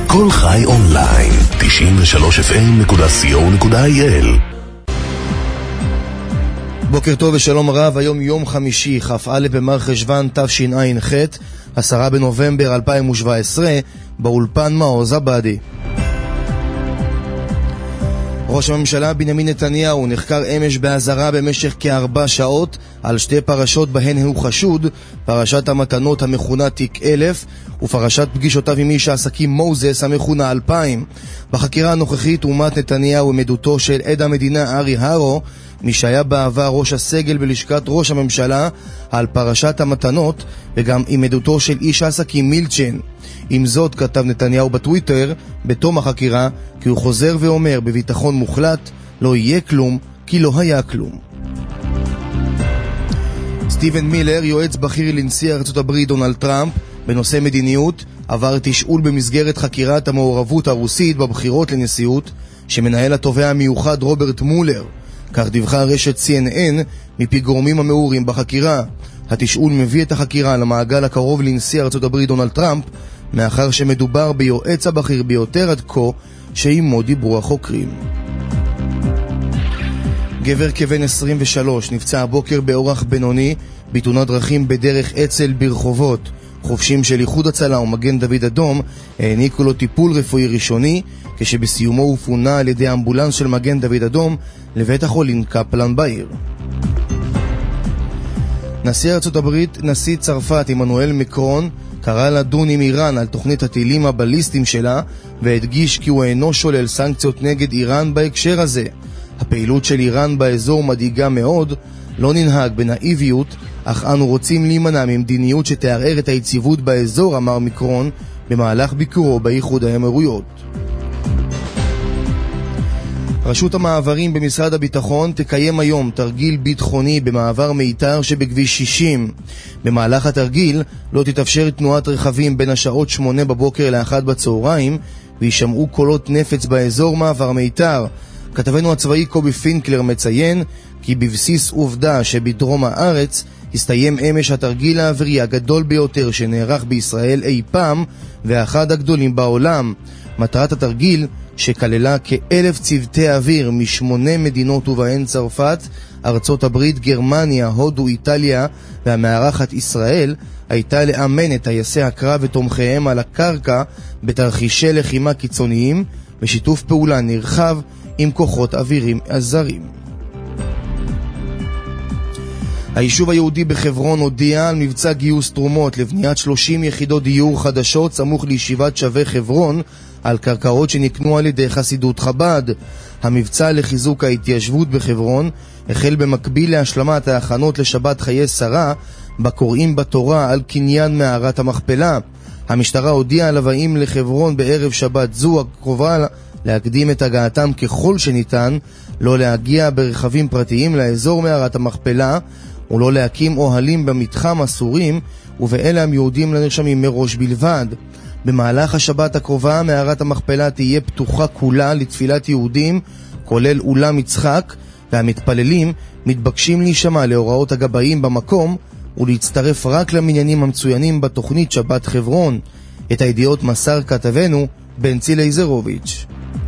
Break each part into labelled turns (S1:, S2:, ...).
S1: כל חי אונליין, 93fm.co.il.
S2: בוקר טוב ושלום רב, היום יום חמישי, כ"א במרחשוון תשע"ח, 10 בנובמבר 2017, באולפן מעוז עבדי. ראש הממשלה בנימין נתניהו נחקר אמש באזהרה במשך כ4 שעות על שתי פרשות בהן הוא חשוד, פרשת המתנות המכונה תיק 1000 ופרשת פגישותיו עם איש העסקים מוזס המכונה 2000. בחקירה הנוכחית אומת נתניהו עם עדותו של עד המדינה ארי הרו, מי שהיה בעבר ראש הסגל בלשכת ראש הממשלה, על פרשת המתנות, וגם עם עדותו של איש העסקים מילצ'ן. עם זאת, כתב נתניהו בטוויטר בתום החקירה כי הוא חוזר ואומר בביטחון מוחלט, לא יהיה כלום כי לא היה כלום. סטיבן מילר, יועץ בכיר לנשיא ארצות הברית דונלד טראמפ בנושא מדיניות, עבר תשאול במסגרת חקירת המעורבות הרוסית בבחירות לנשיאות שמנהל התובע המיוחד רוברט מולר. כך דיווחה רשת CNN מפי גורמים המעורים בחקירה. התשאול מביא את החקירה למעגל הקרוב לנשיא ארצות הברית דונלד טראמפ, מאחר שמדובר ביועץ הבכיר ביותר עד כה שעימו דיברו החוקרים. גבר כבן 23 נפצע הבוקר באורח בינוני בתאונת דרכים בדרך אצל ברחובות. חובשים של איחוד הצלה ומגן דוד אדום העניקו לו טיפול רפואי ראשוני, כשבסיומו הוא פונה על ידי אמבולנס של מגן דוד אדום לבית החולים קפלן בעיר. נשיא ארצות הברית, נשיא צרפת עמנואל מקרון, קרא לדון עם איראן על תוכנית הטילים הבליסטיים שלה, והדגיש כי הוא אינו שולל סנקציות נגד איראן בהקשר הזה. הפעילות של איראן באזור מדאיגה מאוד, לא ננהג בנאיביות, אך אנו רוצים להימנע ממדיניות שתערער את היציבות באזור, אמר מקרון במהלך ביקורו באיחוד האמירויות. רשות המעברים במשרד הביטחון תקיים היום תרגיל ביטחוני במעבר מיתר שבכביש 60. במהלך התרגיל לא תתאפשר תנועת רכבים בין השעות 8 בבוקר ל1 בצהריים, וישמעו קולות נפץ באזור מעבר מיתר. כתבנו הצבאי קובי פינקלר מציין כי בבסיס עובדה שבדרום הארץ הסתיים אמש התרגיל האווירי הגדול ביותר שנערך בישראל אי פעם, ואחד הגדולים בעולם. מטרת התרגיל, שכללה כ1,000 צוותי אוויר מ8 מדינות ובהן צרפת, ארצות הברית, גרמניה, הודו, איטליה והמארחת ישראל, הייתה לאמן את טייסי הקרב ותומכיהם על הקרקע בתרחישי לחימה קיצוניים, בשיתוף פעולה נרחב עם כוחות אווירים הזרים. היישוב היהודי בחברון הודיע על מבצע גיוס תרומות לבניית 30 יחידות דיור חדשות סמוך לישיבת שווה חברון, על קרקעות שנקנו על ידי חסידות חב"ד. המבצע לחיזוק ההתיישבות בחברון החל במקביל להשלמת ההכנות לשבת חיי שרה, בקוראים בתורה על קניין מערת המכפלה. המשטרה הודיעה על הבאים לחברון בערב שבת זו הקרובה להקדים את הגעתם ככל שניתן, לא להגיע ברכבים פרטיים לאזור מערת המכפלה ולא להקים אוהלים במתחם אסורים, ובאלה הם יהודים לנרשמים מראש בלבד. במהלך השבת הקרובה מערת המכפלה תהיה פתוחה כולה לתפילת יהודים, כולל אולם יצחק, והמתפללים מתבקשים להישמע להוראות הגבאים במקום ולהצטרף רק למניינים המצוינים בתוכנית שבת חברון. את הידיעות מסר כתבנו בנצי לייזרוביץ'.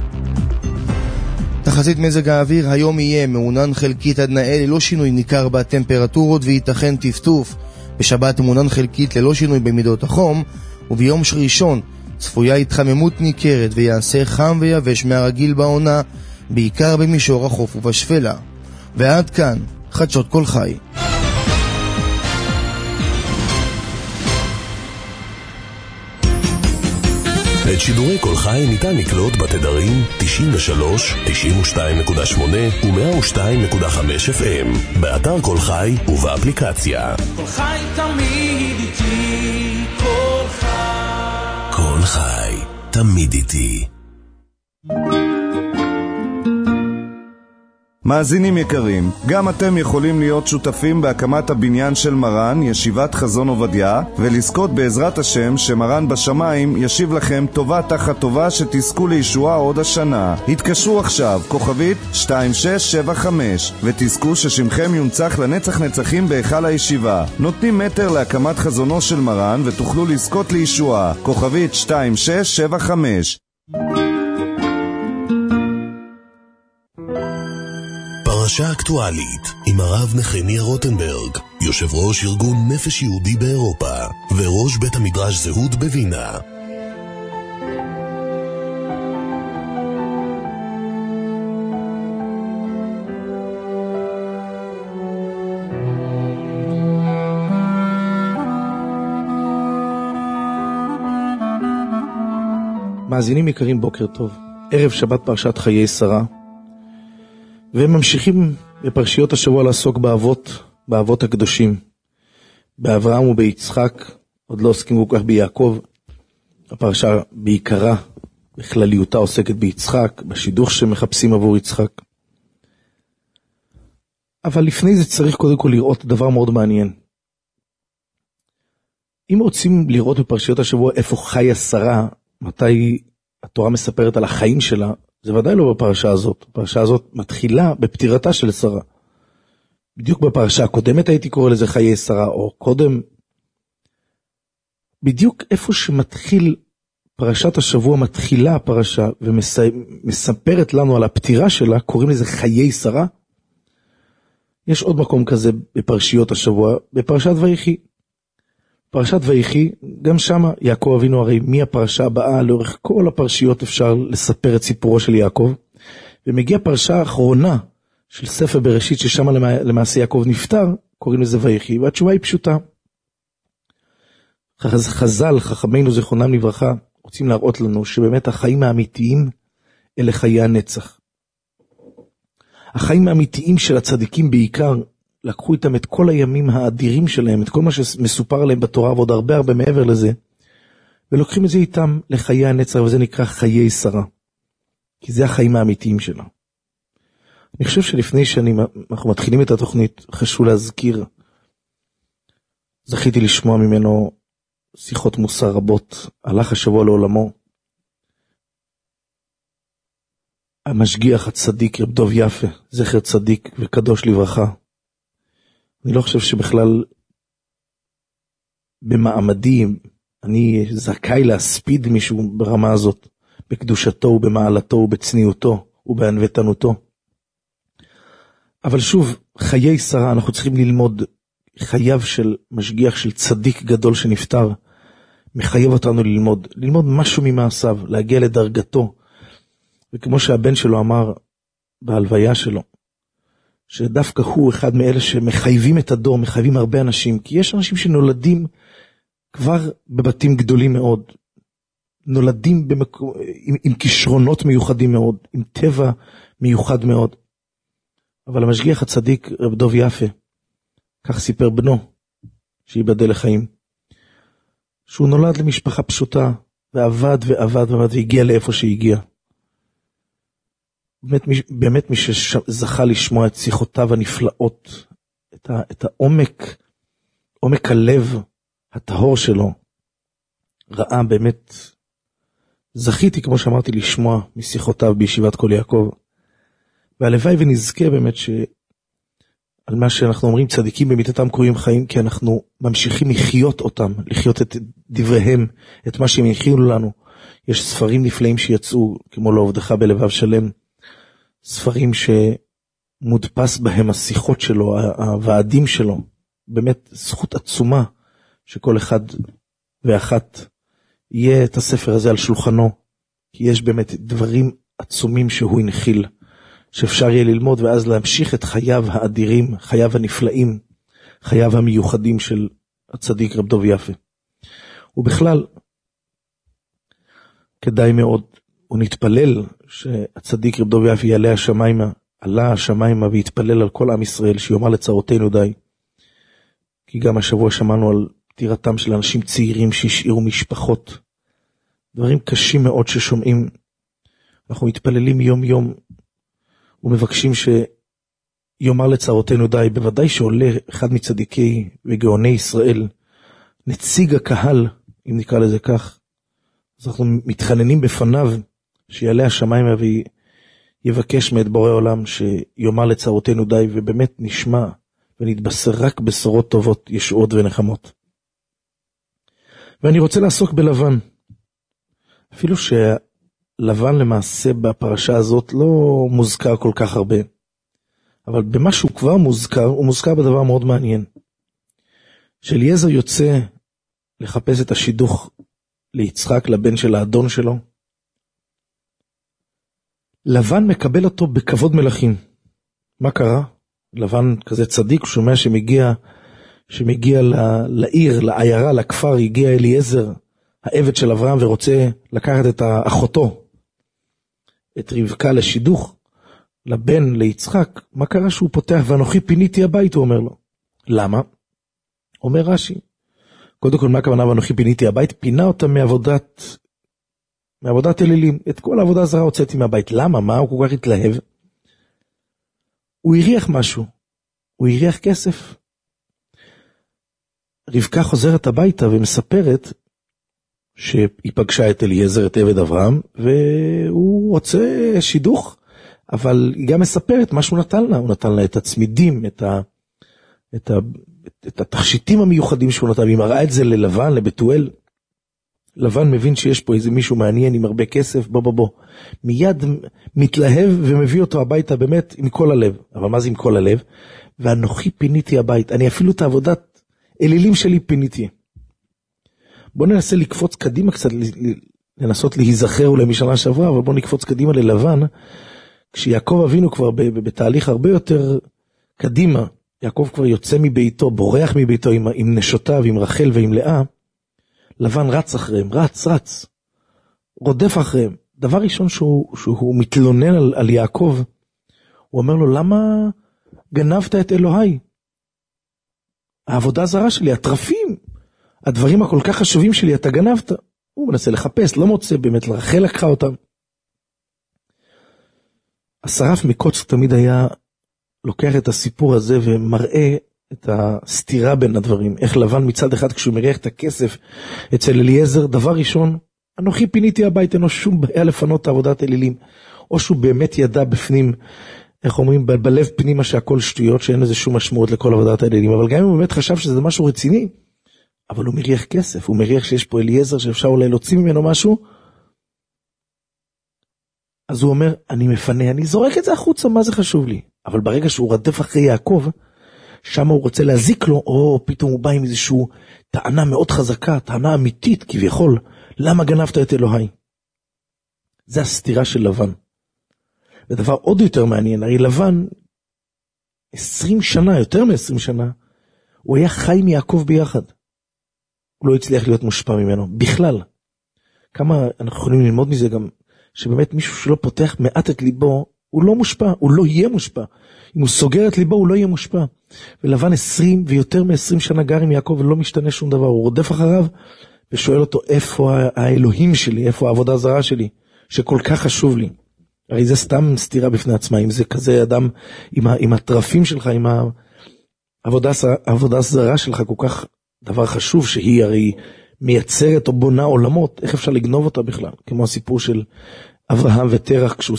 S2: תחזית מזג האוויר, היום יהיה מעונן חלקית עד נאה ללא שינוי ניכר בטמפרטורות וייתכן טפטוף. בשבת מעונן חלקית ללא שינוי במידות החום, וביום ראשון צפויה התחממות ניכרת ויעשה חם ויבש מהרגיל בעונה, בעיקר במישור החוף ובשפלה. ועד כאן חדשות כל חי.
S1: את שידורי כל חי ניתן לקלוט בתדרים 93, 92.8 ו102.5 FM, באתר כל חי ובאפליקציה.
S3: כל חי תמיד איתי, כל חי.
S1: כל חי תמיד איתי.
S4: מאזינים יקרים, גם אתם יכולים להיות שותפים בהקמת הבניין של מרן, ישיבת חזון עובדיה, ולזכות בעזרת השם שמרן בשמיים ישיב לכם טובה תחת טובה שתזכו לישועה עוד השנה. התקשרו עכשיו, כוכבית 2675, ותזכו ששמכם יונצח לנצח נצחים בהיכל הישיבה. נותנים מטר להקמת חזונו של מרן ותוכלו לזכות לישועה. כוכבית 2675.
S1: פרשה אקטואלית עם הרב נחמיה רוטנברג, יושב ראש ארגון נפש יהודי באירופה וראש בית המדרש זהות בווינה.
S5: מאזינים יקרים, בוקר טוב. ערב שבת פרשת חיי שרה, והם ממשיכים בפרשיות השבוע לעסוק באבות הקדושים, באברהם וביצחק. עוד לא עוסקים כל כך ביעקב. הפרשה בעיקרה, בכלליותה, עוסקת ביצחק, בשידוך שמחפשים עבור יצחק. אבל לפני זה צריך קודם כל לראות דבר מאוד מעניין. אם רוצים לראות בפרשיות השבוע איפה חיה שרה, מתי התורה מספרת על החיים שלה, זה ודאי לא בפרשה הזאת. הפרשה הזאת מתחילה בפטירתה של שרה. בדיוק בפרשה הקודמת הייתי קורא לזה חיי שרה, או קודם. בדיוק איפה שמתחיל פרשת השבוע, מתחילה הפרשה ומספרת לנו על הפטירה שלה, קוראים לזה חיי שרה. יש עוד מקום כזה בפרשיות השבוע, בפרשת ויחי. פרשת ויחי, גם שמה יעקב אבינו, הרי מהפרשה הבאה לאורך כל הפרשיות אפשר לספר את סיפורו של יעקב, ומגיע פרשה האחרונה של ספר בראשית, ששמה למעשה יעקב נפטר, קוראים לזה ויחי, והתשובה היא פשוטה. חז"ל, חכמינו זיכרונם לברכה, רוצים להראות לנו שבאמת החיים האמיתיים אלה חיי הנצח. החיים האמיתיים של הצדיקים בעיקר, לקחו איתם את כל הימים האדירים שלהם, את כל מה שמסופר עליהם בתורה, ועוד הרבה מעבר לזה, ולוקחים את זה איתם לחיי הנצח, וזה נקרא חיי שרה, כי זה החיים האמיתיים שלה. אני חושב שלפני שאנחנו מתחילים את התוכנית, חשוב להזכיר, זכיתי לשמוע ממנו שיחות מוסר רבות, הלך השבוע לעולמו, המשגיח הצדיק רב דוב יפה, זכר צדיק וקדוש לברכה. אני לא חושב שבכלל במעמדי אני זכאי להספיד מישהו ברמה הזאת, בקדושתו ובמעלתו ובצניעותו ובענוותנותו. אבל שוב, חיי שרה, אנחנו צריכים ללמוד חייו של משגיח, של צדיק גדול שנפטר, מחייב אותנו ללמוד משהו ממעשיו, להגיע לדרגתו. וכמו שהבן שלו אמר בהלוויה שלו, שדווקא הוא אחד מאלה שמחייבים את הדור, מחייבים הרבה אנשים, כי יש אנשים שנולדים כבר בבתים גדולים מאוד, נולדים עם כישרונות מיוחדים מאוד, עם טבע מיוחד מאוד. אבל המשגיח הצדיק רב דוב יפה, כך סיפר בנו, שיבדל לחיים, שהוא נולד למשפחה פשוטה, ועבד והגיע לאיפה שהגיע. באמת מי שזכה לשמוע את שיחותיו הנפלאות, את עומק הלב הטהור שלו, ראה באמת, זכיתי כמו שאמרתי לשמוע משיחותיו בישיבת כל יעקב, והלוואי ונזכה באמת על מה שאנחנו אומרים צדיקים במיתתם קרויים חיים, כי אנחנו ממשיכים לחיות אותם, לחיות את דבריהם, את מה שהם הכינו לנו. יש ספרים נפלאים שיצאו, כמו לא עובדך בלבב שלם, ספרים שמודפס בהם השיחות שלו, הוועדים שלו, באמת זכות עצומה שכל אחד ואחת יהיה את הספר הזה על שולחנו, כי יש באמת דברים עצומים שהוא הנחיל, שאפשר יהיה ללמוד ואז להמשיך את חייו האדירים, חייו הנפלאים, חייו המיוחדים של הצדיק רב דוב יפה. ובכלל, כדאי מאוד, הוא נתפלל שהצדיק רב דוב יפה יעלה השמיימה, עלה השמיימה והתפלל על כל עם ישראל, שיאמר לצרותינו די. כי גם השבוע שמענו על פטירתם של אנשים צעירים שהשאירו משפחות, דברים קשים מאוד ששומעים. אנחנו מתפללים יום יום, ומבקשים יאמר לצרותינו די, בוודאי שעולה אחד מצדיקי וגאוני ישראל, נציג הקהל, אם נקרא לזה כך, אז אנחנו מתחננים בפניו, שיעלה השמיים ויבקש מאת בורא עולם, שיאמר לצרותינו די, ובאמת נשמע ונתבשר רק בשורות טובות, ישועות ונחמות. ואני רוצה לעסוק בלבן, אפילו שלבן למעשה בפרשה הזאת לא מוזכר כל כך הרבה, אבל במה שהוא כבר מוזכר, הוא מוזכר בדבר מאוד מעניין. שאליעזר יוצא לחפש את השידוך ליצחק, לבן של האדון שלו. לבן מקבל אותו בכבוד מלכים. מה קרה? לבן כזה צדיק, הוא שומע שמגיע לעיר, לעיירה, לכפר, הגיע אליעזר, העבד של אברהם, ורוצה לקחת את אחותו, את רבקה לשידוך, לבן, ליצחק. מה קרה שהוא פותח, ואנוכי פיניתי הבית, הוא אומר לו. למה? אומר רש"י, קודם כל מה הכוונה ואנוכי פיניתי הבית? פינה אותה מעבודת אלילים. את כל העבודה הזרה הוצאתי מהבית. למה? מה? הוא כל כך התלהב. הוא הריח משהו. הוא הריח כסף. רבקה חוזרת הביתה ומספרת שהיא פגשה את אליעזר, את עבד אברהם, והוא רוצה שידוך, אבל היא גם מספרת מה שהוא נתן לה. הוא נתן לה את הצמידים, את התכשיטים המיוחדים שהוא נתן, והיא מראה את זה ללבן, לבתואל. לבן מבין שיש פה איזה מישהו מעניין עם הרבה כסף, בוא. מיד מתלהב ומביא אותו הביתה באמת עם כל הלב. אבל מה זה עם כל הלב? ואנוכי פיניתי הבית. אני אפילו את העבודת אלילים שלי פיניתי. בוא ננסה לקפוץ קדימה קצת, לנסות להיזכר אולי משנה שעברה, אבל בוא נקפוץ קדימה ללבן, כשיעקב אבינו כבר בתהליך הרבה יותר קדימה, יעקב כבר יוצא מביתו, בורח מביתו עם נשותיו, עם רחל ועם לאה, לבן רץ אחריהם, רץ, רודף אחריהם. דבר ראשון שהוא מתלונן על יעקב, הוא אומר לו, למה גנבת את אלוהי? העבודה הזרה שלי, הטרפים, הדברים הכל כך חשובים שלי, אתה גנבת. הוא מנסה לחפש, לא מוצא, באמת רחל לקחה אותם. השרף מקוץ תמיד היה לוקח את הסיפור הזה ומראה את הסתירה בין הדברים. איך לבן מצד אחד כשהוא מריח את הכסף אצל אליעזר, דבר ראשון, אנוכי פיניתי הבית, אין לו שום בעיה לפנות את עבודת אלילים. או שהוא באמת ידע בפנים, איך אומרים, בלב פנימה שהכל שטויות, שאין לזה שום משמעות לכל עבודת האלילים. אבל גם אם הוא באמת חשב שזה משהו רציני, אבל הוא מריח כסף, הוא מריח שיש פה אליעזר שאפשר אולי להוציא ממנו משהו, אז הוא אומר, אני מפנה, אני זורק את זה החוצה, מה זה חשוב לי? אבל ברגע שהוא רדף אחרי יעקב, שם הוא רוצה להזיק לו, או פתאום הוא בא עם איזושהי טענה מאוד חזקה, טענה אמיתית כביכול, למה גנבת את אלוהי? זה הסתירה של לבן. ודבר עוד יותר מעניין, הרי לבן, 20 שנה, יותר מ-20 שנה, הוא היה חי עם יעקב ביחד. הוא לא הצליח להיות מושפע ממנו, בכלל. כמה אנחנו יכולים ללמוד מזה גם, שבאמת מישהו שלא פותח מעט את ליבו, הוא לא מושפע, הוא לא יהיה מושפע. אם הוא סוגר את ליבו, הוא לא יהיה מושפע. ולבן 20 ויותר מ-20 שנה גר עם יעקב, ולא משתנה שום דבר. הוא רודף אחריו, ושואל אותו, איפה האלוהים שלי, איפה העבודה הזרה שלי, שכל כך חשוב לי. הרי זה סתם סתירה בפני עצמה, אם זה כזה אדם, עם הטרפים שלך, עם העבודה הזרה שלך, כל כך דבר חשוב, שהיא הרי מייצרת או בונה עולמות, איך אפשר לגנוב אותה בכלל? כמו הסיפור של אברהם ותרח, כשהוא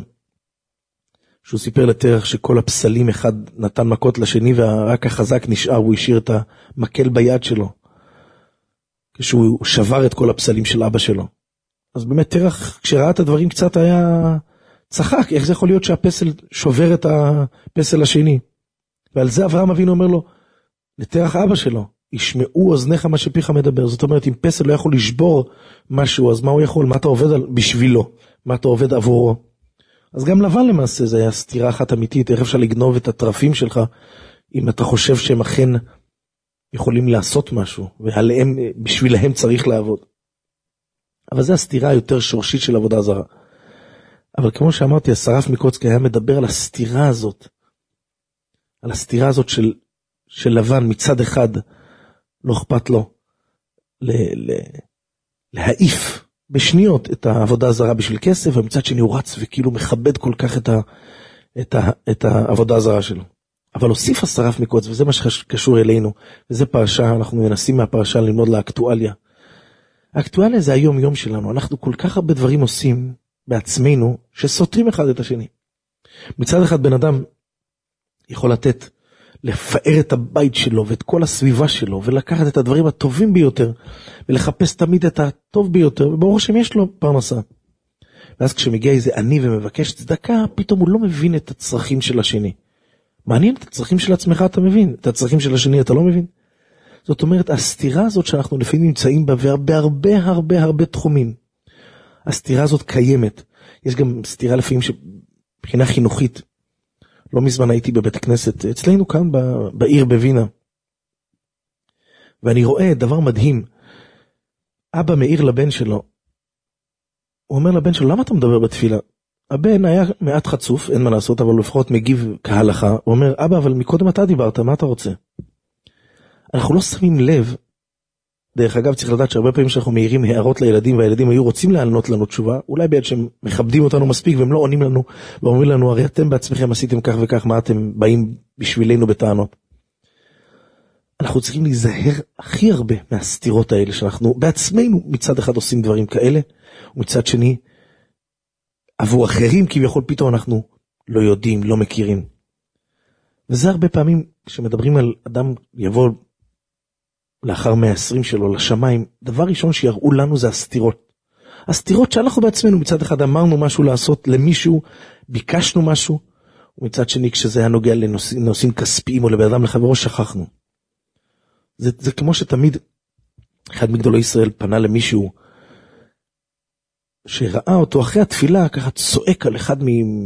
S5: סיפר לתרח שכל הפסלים אחד נתן מכות לשני, ורק החזק נשאר, הוא השאיר את המקל ביד שלו, כשהוא שבר את כל הפסלים של אבא שלו. אז באמת תרח, כשראה את הדברים קצת היה צחק, איך זה יכול להיות שהפסל שובר את הפסל השני? ועל זה אברהם אבינו אומר לו, לתרח אבא שלו, ישמעו אוזניך מה שפיך מדבר. זאת אומרת, אם פסל לא יכול לשבור משהו, אז מה הוא יכול? מה אתה עובד בשבילו? מה אתה עובד עבורו? אז גם לבן למעשה זה היה סתירה אחת אמיתית. איך אפשר לגנוב את הטרפים שלך, אם אתה חושב שהם אכן יכולים לעשות משהו, בשבילהם צריך לעבוד. אבל זה הסתירה היותר שורשית של עבודה זרה. אבל כמו שאמרתי, השרף מקוצקי היה מדבר על הסתירה הזאת, על הסתירה הזאת של לבן. מצד אחד לא אכפת לו להעיף בשניות את העבודה הזרה בשביל כסף, ומצד שני הוא רץ וכאילו מכבד כל כך את העבודה הזרה שלו. אבל הוסיף השרף מקוץ, וזה מה שקשור אלינו, וזה פרשה, אנחנו מנסים מהפרשה ללמוד לאקטואליה. האקטואליה זה היום יום שלנו, אנחנו כל כך הרבה דברים עושים בעצמנו, שסותרים אחד את השני. מצד אחד בן אדם יכול לפאר את הבית שלו, ואת כל הסביבה שלו, ולקחת את הדברים הטובים ביותר, ולחפש תמיד את הטוב ביותר, וברור שם יש לו פרנסה. ואז כשמגיע איזה עני ומבקש צדקה, פתאום הוא לא מבין את הצרכים של השני. מעניין, את הצרכים של עצמך אתה מבין, את הצרכים של השני אתה לא מבין. זאת אומרת, הסתירה הזאת שאנחנו לפעמים נמצאים בה, הרבה תחומים. הסתירה הזאת קיימת. יש גם סתירה לפעמים שבחינה חינוכית. לא מזמן הייתי בבית הכנסת, אצלנו כאן בעיר בווינה. ואני רואה דבר מדהים. אבא מעיר לבן שלו, הוא אומר לבן שלו, למה אתה מדבר בתפילה? הבן היה מעט חצוף, אין מה לעשות, אבל לפחות מגיב כהלכה. הוא אומר, אבא, אבל מקודם אתה דיברת, מה אתה רוצה? אנחנו לא שמים לב, דרך אגב צריך לדעת שהרבה פעמים שאנחנו מעירים הערות לילדים, והילדים היו רוצים לענות לנו תשובה, אולי בעת שהם מכבדים אותנו מספיק, והם לא עונים לנו, ואומרים לנו, הרי אתם בעצמכם עשיתם כך וכך, מה אתם באים בשבילנו בטענות? אנחנו צריכים להיזהר הכי הרבה מהסתירות האלה, שאנחנו בעצמנו מצד אחד עושים דברים כאלה, ומצד שני, עבור אחרים כביכול פתאום אנחנו לא יודעים, לא מכירים. וזה הרבה פעמים, כשמדברים על אדם יבוא לאחר 120 שלו לשמיים, דבר ראשון שיראו לנו זה הסתירות. הסתירות שאנחנו בעצמנו מצד אחד אמרנו משהו לעשות למישהו, ביקשנו משהו, ומצד שני כשזה היה נוגע לנושאים כספיים או לבן אדם לחברו שכחנו. זה כמו שתמיד אחד מגדולי ישראל פנה למישהו, שראה אותו אחרי התפילה, ככה צועק על אחד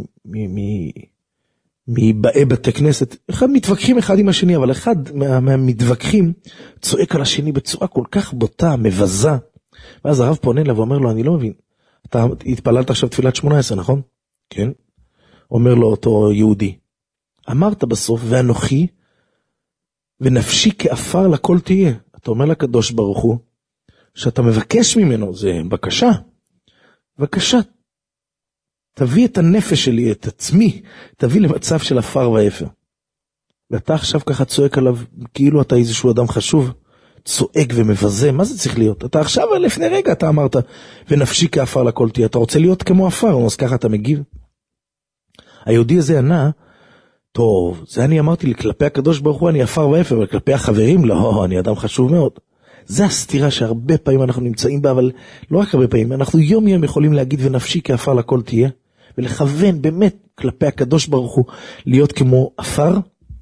S5: מבאי בתי כנסת, אחד מתווכחים אחד עם השני, אבל אחד מהמתווכחים צועק על השני בצורה כל כך בוטה, מבזה, ואז הרב פונה אליו ואומר לו, אני לא מבין, אתה התפללת עכשיו תפילת 18, נכון? כן. אומר לו אותו יהודי, אמרת בסוף, ואנוכי, ונפשי כאפר לכל תהיה. אתה אומר לקדוש ברוך הוא, שאתה מבקש ממנו, זה בקשה, בבקשה, תביא את הנפש שלי, את עצמי, תביא למצב של אפר ואפר. ואתה עכשיו ככה צועק עליו, כאילו אתה איזשהו אדם חשוב, צועק ומבזה, מה זה צריך להיות? אתה עכשיו, לפני רגע אתה אמרת, ונפשי כאפר לכל תהיה, אתה רוצה להיות כמו אפר, אז ככה אתה מגיב. היהודי הזה ענה, טוב, זה אני אמרתי לי, כלפי הקדוש ברוך הוא אני אפר ואפר, אבל כלפי החברים, לא, אני אדם חשוב מאוד. זה הסתירה שהרבה פעמים אנחנו נמצאים בה, אבל לא רק הרבה פעמים, אנחנו יום יום יכולים להגיד ונפשי כאפר לכל תהיה, ולכוון באמת כלפי הקדוש ברוך הוא להיות כמו אפר,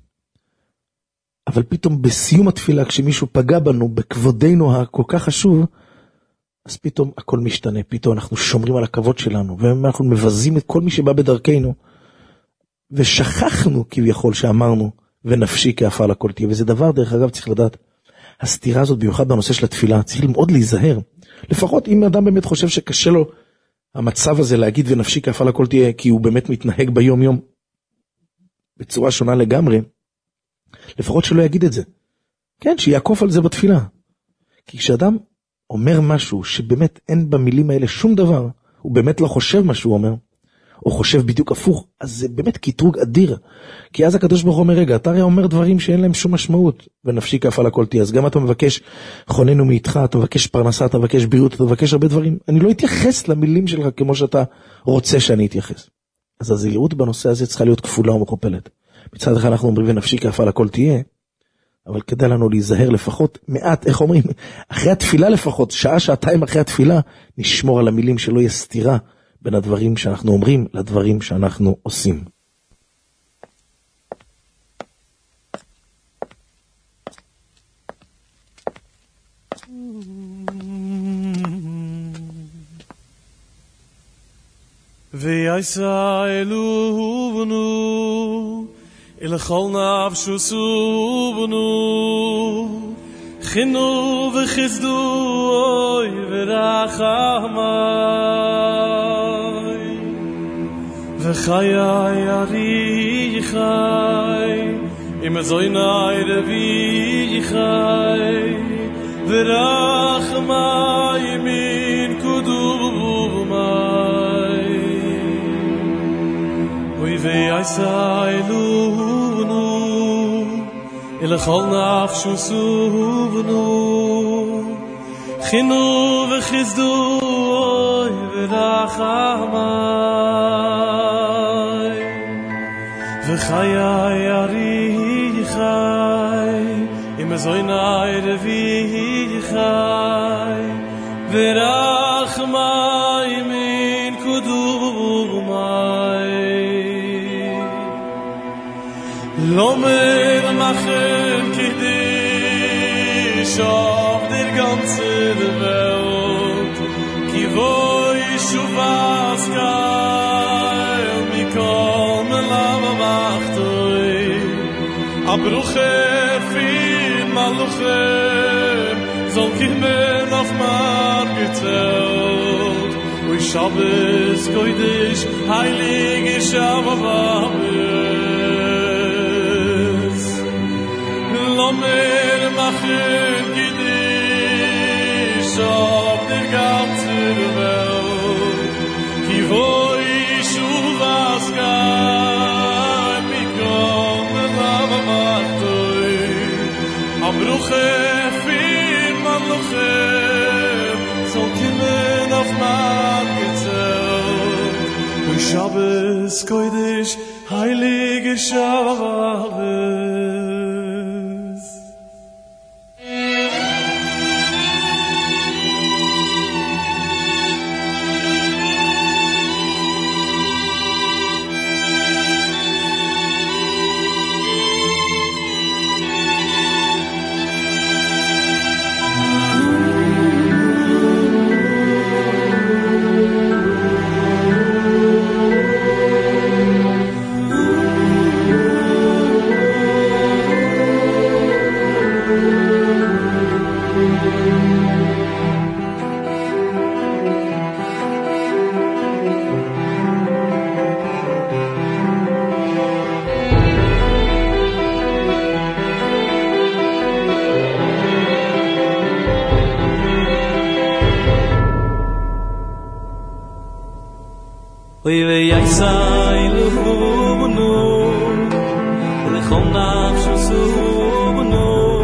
S5: אבל פתאום בסיום התפילה, כשמישהו פגע בנו, בכבודנו הכל כך חשוב, אז פתאום הכל משתנה, פתאום אנחנו שומרים על הכבוד שלנו, ואנחנו מבזים את כל מי שבא בדרכנו, ושכחנו כביכול שאמרנו, ונפשי כאפר לכל תהיה, וזה דבר דרך אגב צריך לדעת, הסתירה הזאת במיוחד בנושא של התפילה, צריך מאוד להיזהר. לפחות אם אדם באמת חושב שקשה לו המצב הזה להגיד ונפשי כאפר לכל תהיה, כי הוא באמת מתנהג ביום יום בצורה שונה לגמרי, לפחות שלא יגיד את זה. כן, שיעקוף על זה בתפילה. כי כשאדם אומר משהו שבאמת אין במילים האלה שום דבר, הוא באמת לא חושב מה שהוא אומר, או חושב בדיוק הפוך, אז זה באמת קטרוג אדיר. כי אז הקדוש ברוך הוא אומר, רגע, אתה הרי אומר דברים שאין להם שום משמעות, ונפשי כאפר לכל תהיה. אז גם אתה מבקש חוננו מאיתך, אתה מבקש פרנסה, אתה מבקש בריאות, אתה מבקש הרבה דברים. אני לא אתייחס למילים שלך כמו שאתה רוצה שאני אתייחס. אז הזהירות בנושא הזה צריכה להיות כפולה ומכופלת. מצד אחד אנחנו אומרים, ונפשי כאפר לכל תהיה, אבל כדאי לנו להיזהר לפחות מעט, איך אומרים, אחרי התפילה לפחות, שעה, שעתיים אחרי התפילה, נשמור על המילים שלא יהיה סתירה בין הדברים שאנחנו אומרים לדברים שאנחנו עושים.
S6: ויעשה אלוהו בנו אל כל נפשו בנו חינו וחסדו אוי ורחמי וחיי ארי חי עם זוינאי רבי חי ורחמי מן קדומי אוי ויעשה ויסאילונו אל כל נפשו סובנו חינו וחיסדו אוי ורחמי וחיי אריחי אם זוינאי רביחי ורחמי מן קודומי לא מרמחם קדיש auf der ganzen Welt ki wo yeshuvas kai mikol melava machtoi abruche fin maluchem zol kimen auf mar gezelt oi Shabbos kodesh heilige Shabbos lo mer machen kidish auf der ganzen Welt ki wo yeshuvas kai mikol melava machtoi abruche fin maluchem zol kimen auf mar gezelt oi Shabbos kodesh heilige Shabbos Oy vaysailuvnu lechol nafshu subnu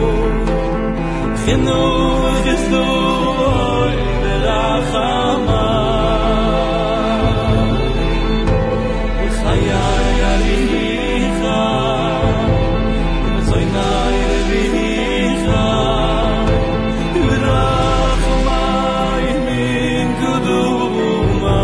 S6: khinu ghizdu oy verachama khayay alicha zoynay revicha verachama min kuduma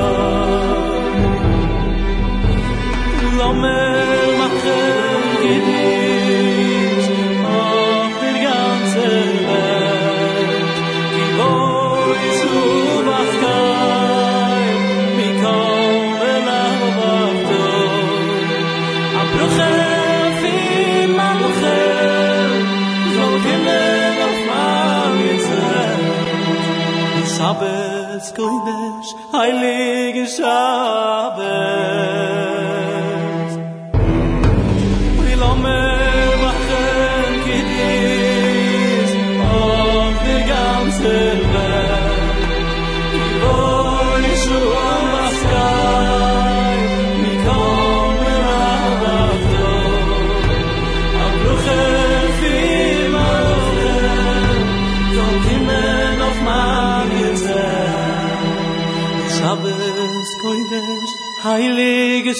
S6: Lomer machen gedicht auf der ganzen Welt ki wo Jesu bachkai mikol elavavto abruche fin maluchem zol kimen auf mar gezelt Shabbos kodesh heilige Shabbos Shabbos kodesh heilige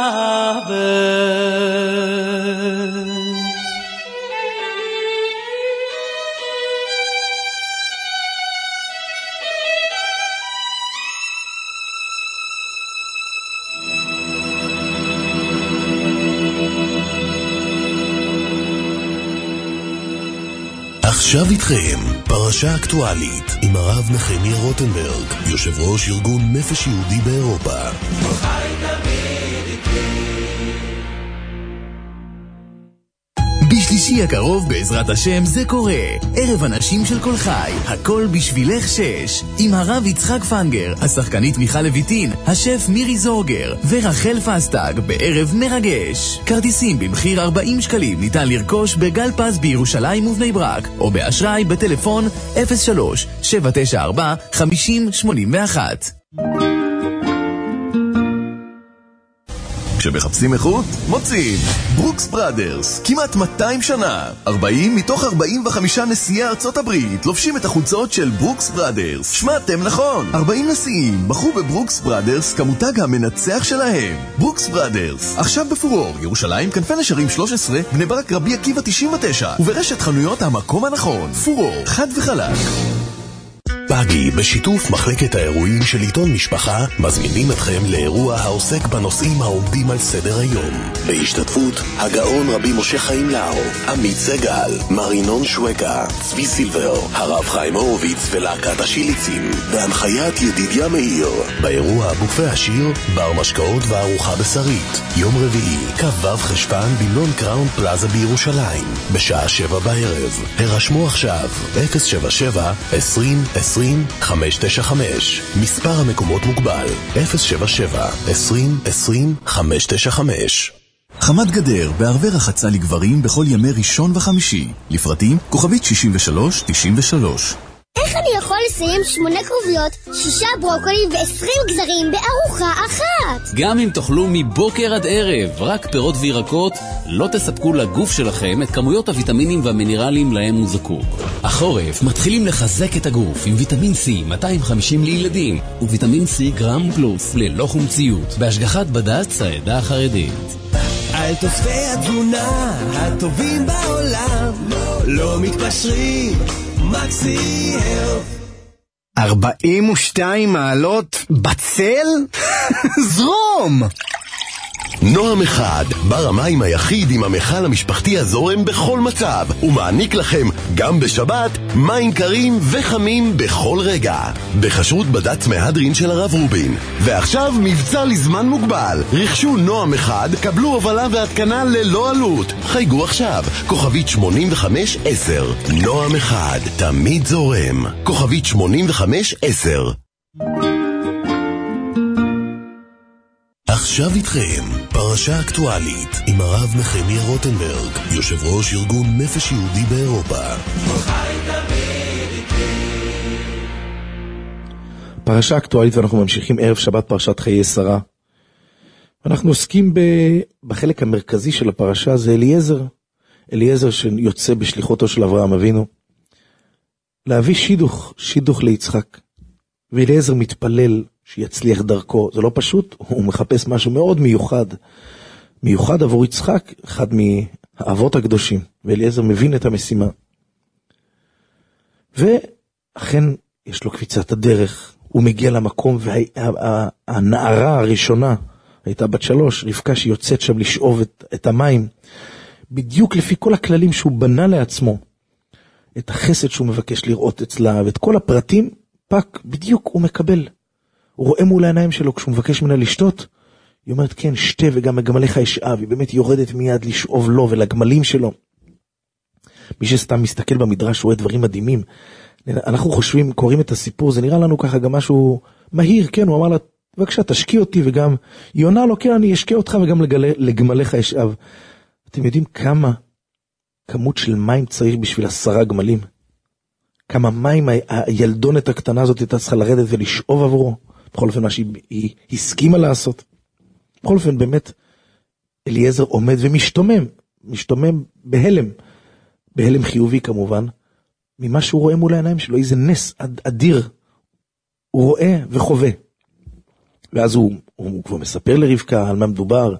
S6: Shabbos
S1: עכשיו איתכם, פרשה אקטואלית עם הרב נחמיה רוטנברג, יושב ראש ארגון נפש יהודי באירופה. בשלישי הקרוב בעזרת השם זה קורה. ערב אנשים של כל חי, הכל בשבילך 6. עם הרב יצחק פנגר, השחקנית מיכל לויטין, השף מירי זורגר ורחל פסטג בערב מרגש. כרטיסים במחיר 40 שקלים ניתן לרכוש בגל פז בירושלים ובני ברק, או באשראי בטלפון 03-794-5081. כשמחפשים איכות, מוצאים. ברוקס בראדרס, כמעט 200 שנה. 40 מתוך 45 נשיאי ארצות הברית לובשים את החולצות של ברוקס בראדרס. שמעתם נכון, 40 נשיאים בחרו בברוקס בראדרס כמותג המנצח שלהם. ברוקס בראדרס, עכשיו בפורור, ירושלים, כנפי נשרים 13, בני ברק רבי עקיבא 99, וברשת חנויות המקום הנכון. פורור, חד וחלק.
S7: פאגי, בשיתוף מחלקת האירועים של עיתון משפחה, מזמינים אתכם לאירוע העוסק בנושאים העומדים על סדר היום. בהשתתפות הגאון רבי משה חיים לאו, עמית סגל, מרינון שווקה, צבי סילבר, הרב חיים הורוביץ ולהקת השיליצים, בהנחיית ידידיה מאיר. באירוע הבופה השיר, בר משקאות וארוחה בשרית. יום רביעי, כ"ו חשפן במלון קראון פלאזה בירושלים, בשעה 7 בערב. הרשמו עכשיו, 077-20-20-595. מספר המקומות מוגבל, 077-20-20-595.
S1: חמת גדר בערבי רחצה לגברים בכל ימי ראשון וחמישי. לפרטים, כוכבית 6393.
S8: איך אני יכול לסיים 8 כרוביות, 6 ברוקולי ו20 גזרים בארוחה אחת?
S9: גם אם תאכלו מבוקר עד ערב רק פירות וירקות, לא תספקו לגוף שלכם את כמויות הוויטמינים והמינרלים להם הוא זקוק. החורף מתחילים לחזק את הגוף עם ויטמין C 250 לילדים וויטמין C גרם פלוס ללא חומציות בהשגחת בד"ץ העדה החרדית.
S10: על תוספי התזונה הטובים בעולם, לא מתפשרים, מקסי הלף.
S11: 42 מעלות בצל? זרום!
S7: נועם אחד, בר המים היחיד עם המכל המשפחתי הזורם בכל מצב, ומעניק לכם גם בשבת מים קרים וחמים בכל רגע. בחשרות בד"ץ מהדרין של הרב רובין. ועכשיו מבצע לזמן מוגבל. רכשו נועם אחד, קבלו הובלה והתקנה ללא עלות. חייגו עכשיו, כוכבית 8510. נועם אחד, תמיד זורם. כוכבית 8510. עכשיו איתכם, פרשה אקטואלית עם הרב נחמיה רוטנברג, יושב ראש ארגון נפש יהודי באירופה.
S5: פרשה אקטואלית, ואנחנו ממשיכים ערב שבת פרשת חיי שרה. אנחנו עוסקים בחלק המרכזי של הפרשה, זה אליעזר שיוצא בשליחותו של אברהם אבינו, להביא שידוך ליצחק, ואליעזר מתפלל שיצליח דרכו. זה לא פשוט, הוא מחפש משהו מאוד מיוחד עבור יצחק, אחד מהאבות הקדושים, ואליעזר מבין את המשימה. ואכן יש לו קפיצת הדרך, הוא מגיע למקום, והנערה הראשונה הייתה בת 3, רבקה שיוצאת שם לשאוב את המים, בדיוק לפי כל הכללים שהוא בנה לעצמו, את החסד שהוא מבקש לראות אצלה, ואת כל הפרטים, פק, בדיוק הוא מקבל. הוא רואה מול העיניים שלו, כשהוא מבקש ממנה לשתות, היא אומרת כן, שתה וגם לגמליך ישאב, היא באמת יורדת מיד לשאוב לו ולגמלים שלו. מי שסתם מסתכל במדרש רואה דברים מדהימים. אנחנו חושבים, קוראים את הסיפור, זה נראה לנו ככה גם משהו מהיר, כן, הוא אמר לה, בבקשה, תשקיע אותי, וגם, היא עונה לו, כן, אני אשקיע אותך וגם לגמליך ישאב. אתם יודעים כמות של מים צריך בשביל 10 גמלים? כמה מים הילדונת הקטנה הזאת הייתה צריכה לרדת ולשאוב עבורו? בכל אופן מה שהיא הסכימה לעשות. בכל אופן באמת אליעזר עומד ומשתומם בהלם חיובי כמובן, ממה שהוא רואה מול העיניים שלו, איזה נס אדיר הוא רואה וחווה. ואז הוא כבר מספר לרבקה על מה מדובר,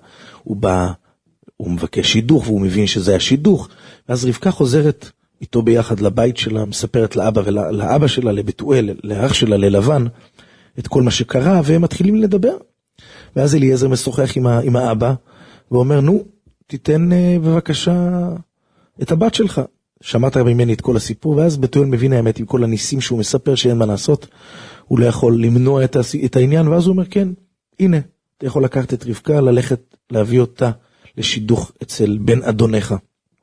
S5: הוא מבקש שידוך והוא מבין שזה השידוך, ואז רבקה חוזרת איתו ביחד לבית שלה, מספרת לאבא שלה, לבתואל, לאח שלה, ללבן, את כל מה שקרה, והם מתחילים לדבר. ואז אליעזר משוחח עם האבא, ואומר, נו, תיתן בבקשה את הבת שלך. שמעת ממני את כל הסיפור, ואז בתואל מבין האמת עם כל הניסים שהוא מספר שאין מה לעשות, הוא לא יכול למנוע את העניין, ואז הוא אומר, כן, הנה, אתה יכול לקחת את רבקה, ללכת להביא אותה לשידוך אצל בן אדונך.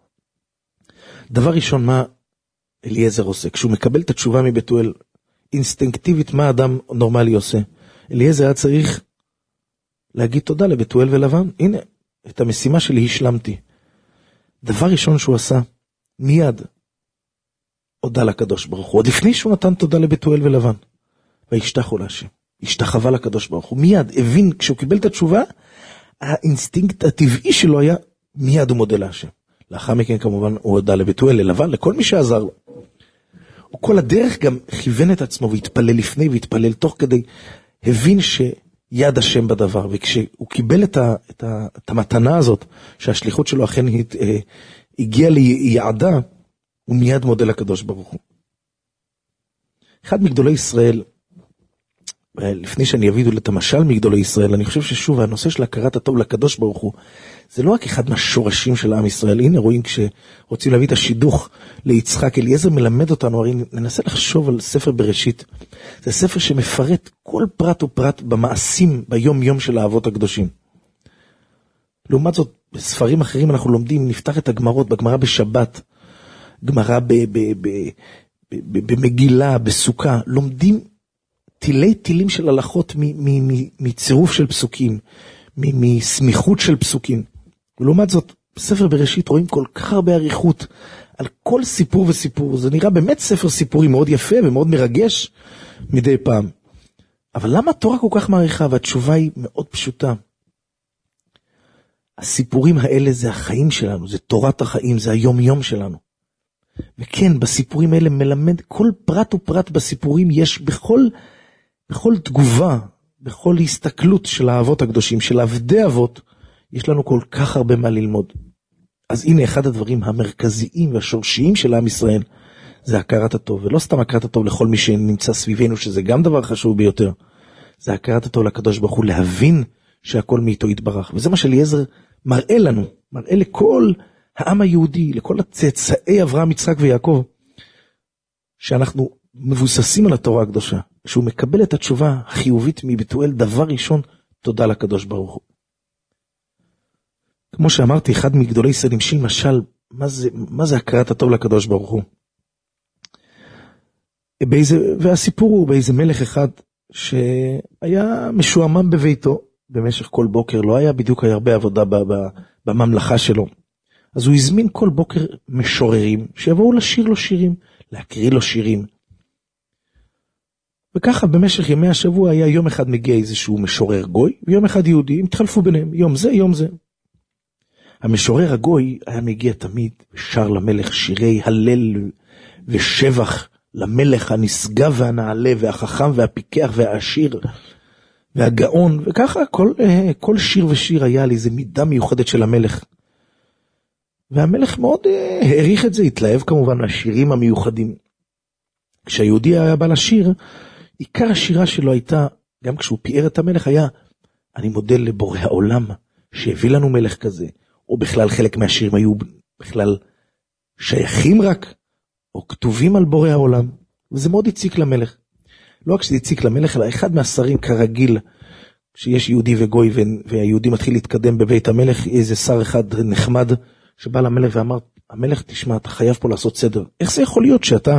S5: דבר ראשון, מה אליעזר עושה? כשהוא מקבל את התשובה מבתואל, אינסטינקטיבית, מה אדם נורמלי עושה? אליעזר היה צריך להגיד תודה לבתואל ולבן. הנה, את המשימה שלי השלמתי. דבר ראשון שהוא עשה, מיד הודה לקדוש ברוך הוא. עוד לפני שהוא נתן תודה לבתואל ולבן. וישתחו להשם. השתחווה לקדוש ברוך הוא. מיד הבין, כשהוא קיבל את התשובה, האינסטינקט הטבעי שלו היה, מיד הוא מודה להשם. לאחר מכן כמובן הוא הודה לבתואל, ללבן, לכל מי שעזר לו. הוא כל הדרך גם כיוון את עצמו והתפלל לפני והתפלל תוך כדי, הבין שיד השם בדבר, וכשהוא קיבל את המתנה הזאת, שהשליחות שלו אכן הגיעה ליעדה, הוא מיד מודה לקדוש ברוך הוא. אחד מגדולי ישראל, לפני שאני אביא את המשל מגדולי ישראל, אני חושב ששוב, הנושא של הכרת הטוב לקדוש ברוך הוא, זה לא רק אחד מהשורשים של עם ישראל. הנה רואים כשרוצים להביא את השידוך ליצחק, אליעזר מלמד אותנו, הרי ננסה לחשוב על ספר בראשית. זה ספר שמפרט כל פרט ופרט במעשים, ביום יום של האבות הקדושים. לעומת זאת, בספרים אחרים אנחנו לומדים, נפתח את הגמרות, בגמרה בשבת, גמרה במגילה, בסוכה, לומדים תילי תילים של הלכות מצירוף של פסוקים, מסמיכות של פסוקים. ולעומת זאת, בספר בראשית רואים כל כך הרבה עריכות על כל סיפור וסיפור. זה נראה באמת ספר סיפורי מאוד יפה ומאוד מרגש מדי פעם. אבל למה התורה כל כך מעריכה? והתשובה היא מאוד פשוטה. הסיפורים האלה זה החיים שלנו, זה תורת החיים, זה היום יום שלנו. וכן, בסיפורים האלה מלמד כל פרט ופרט בסיפורים, יש בכל תגובה, בכל הסתכלות של האבות הקדושים, של עבדי אבות, יש לנו כל כך הרבה מה ללמוד. אז הנה אחד הדברים המרכזיים והשורשיים של עם ישראל, זה הכרת הטוב, ולא סתם הכרת הטוב לכל מי שנמצא סביבנו, שזה גם דבר חשוב ביותר, זה הכרת הטוב לקדוש ברוך הוא, להבין שהכל מאיתו יתברך, וזה מה שאליעזר מראה לנו, מראה לכל העם היהודי, לכל הצאצאי אברהם, יצחק ויעקב, שאנחנו מבוססים על התורה הקדושה, שהוא מקבל את התשובה החיובית מבתואל, דבר ראשון, תודה לקדוש ברוך הוא. כמו שאמרתי, אחד מגדולי ישראל המשיל משל, מה זה הכרת הטוב לקדוש ברוך הוא? והסיפור הוא באיזה מלך אחד, שהיה משועמם בביתו, במשך כל בוקר, לא היה בדיוק הרבה עבודה בממלכה שלו. אז הוא הזמין כל בוקר משוררים, שיבואו לשיר לו שירים, להקריא לו שירים. וככה במשך ימי השבוע היה יום אחד מגיע איזשהו משורר גוי, ויום אחד יהודי, הם התחלפו ביניהם, יום זה, יום זה. המשורר הגוי היה מגיע תמיד, שר למלך שירי הלל ושבח, למלך הנשגב והנעלה, והחכם והפיקח והעשיר, והגאון, וככה כל שיר ושיר היה על איזו מידה מיוחדת של המלך. והמלך מאוד העריך את זה, התלהב כמובן מהשירים המיוחדים. כשהיהודי היה בא לשיר, עיקר השירה שלו הייתה, גם כשהוא פיאר את המלך, היה, אני מודה לבורא העולם, שהביא לנו מלך כזה, או בכלל חלק מהשירים היו בכלל שייכים רק, או כתובים על בורא העולם, וזה מאוד הציק למלך. לא רק שזה הציק למלך, אלא אחד מהשרים כרגיל, שיש יהודי וגוי, והיהודי מתחיל להתקדם בבית המלך, איזה שר אחד נחמד, שבא למלך ואמר, המלך תשמע, אתה חייב פה לעשות סדר. איך זה יכול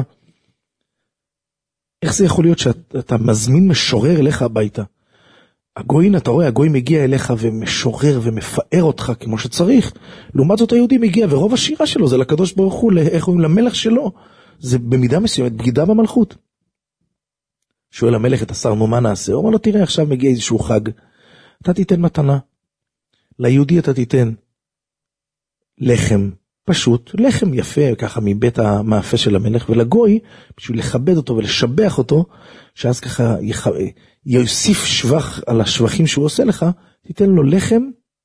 S5: להיות שאתה מזמין משורר אליך הביתה? הגוי, אתה רואה, הגוי מגיע אליך ומשורר ומפאר אותך כמו שצריך. לעומת זאת היהודי מגיע, ורוב השירה שלו זה לקדוש ברוך הוא, איך הוא למלך שלו. זה במידה מסוימת בגידה במלכות. שואל המלך את השר, נו מה נעשה? הוא אומר לו, תראה, עכשיו מגיע איזשהו חג, אתה תיתן מתנה. ליהודי אתה תיתן לחם פשוט, לחם יפה ככה מבית המאפה של המלך, ולגוי, בשביל לכבד אותו ולשבח אותו, שאז ככה יוסיף שבח על השבחים שהוא עושה לך, תיתן לו לחם,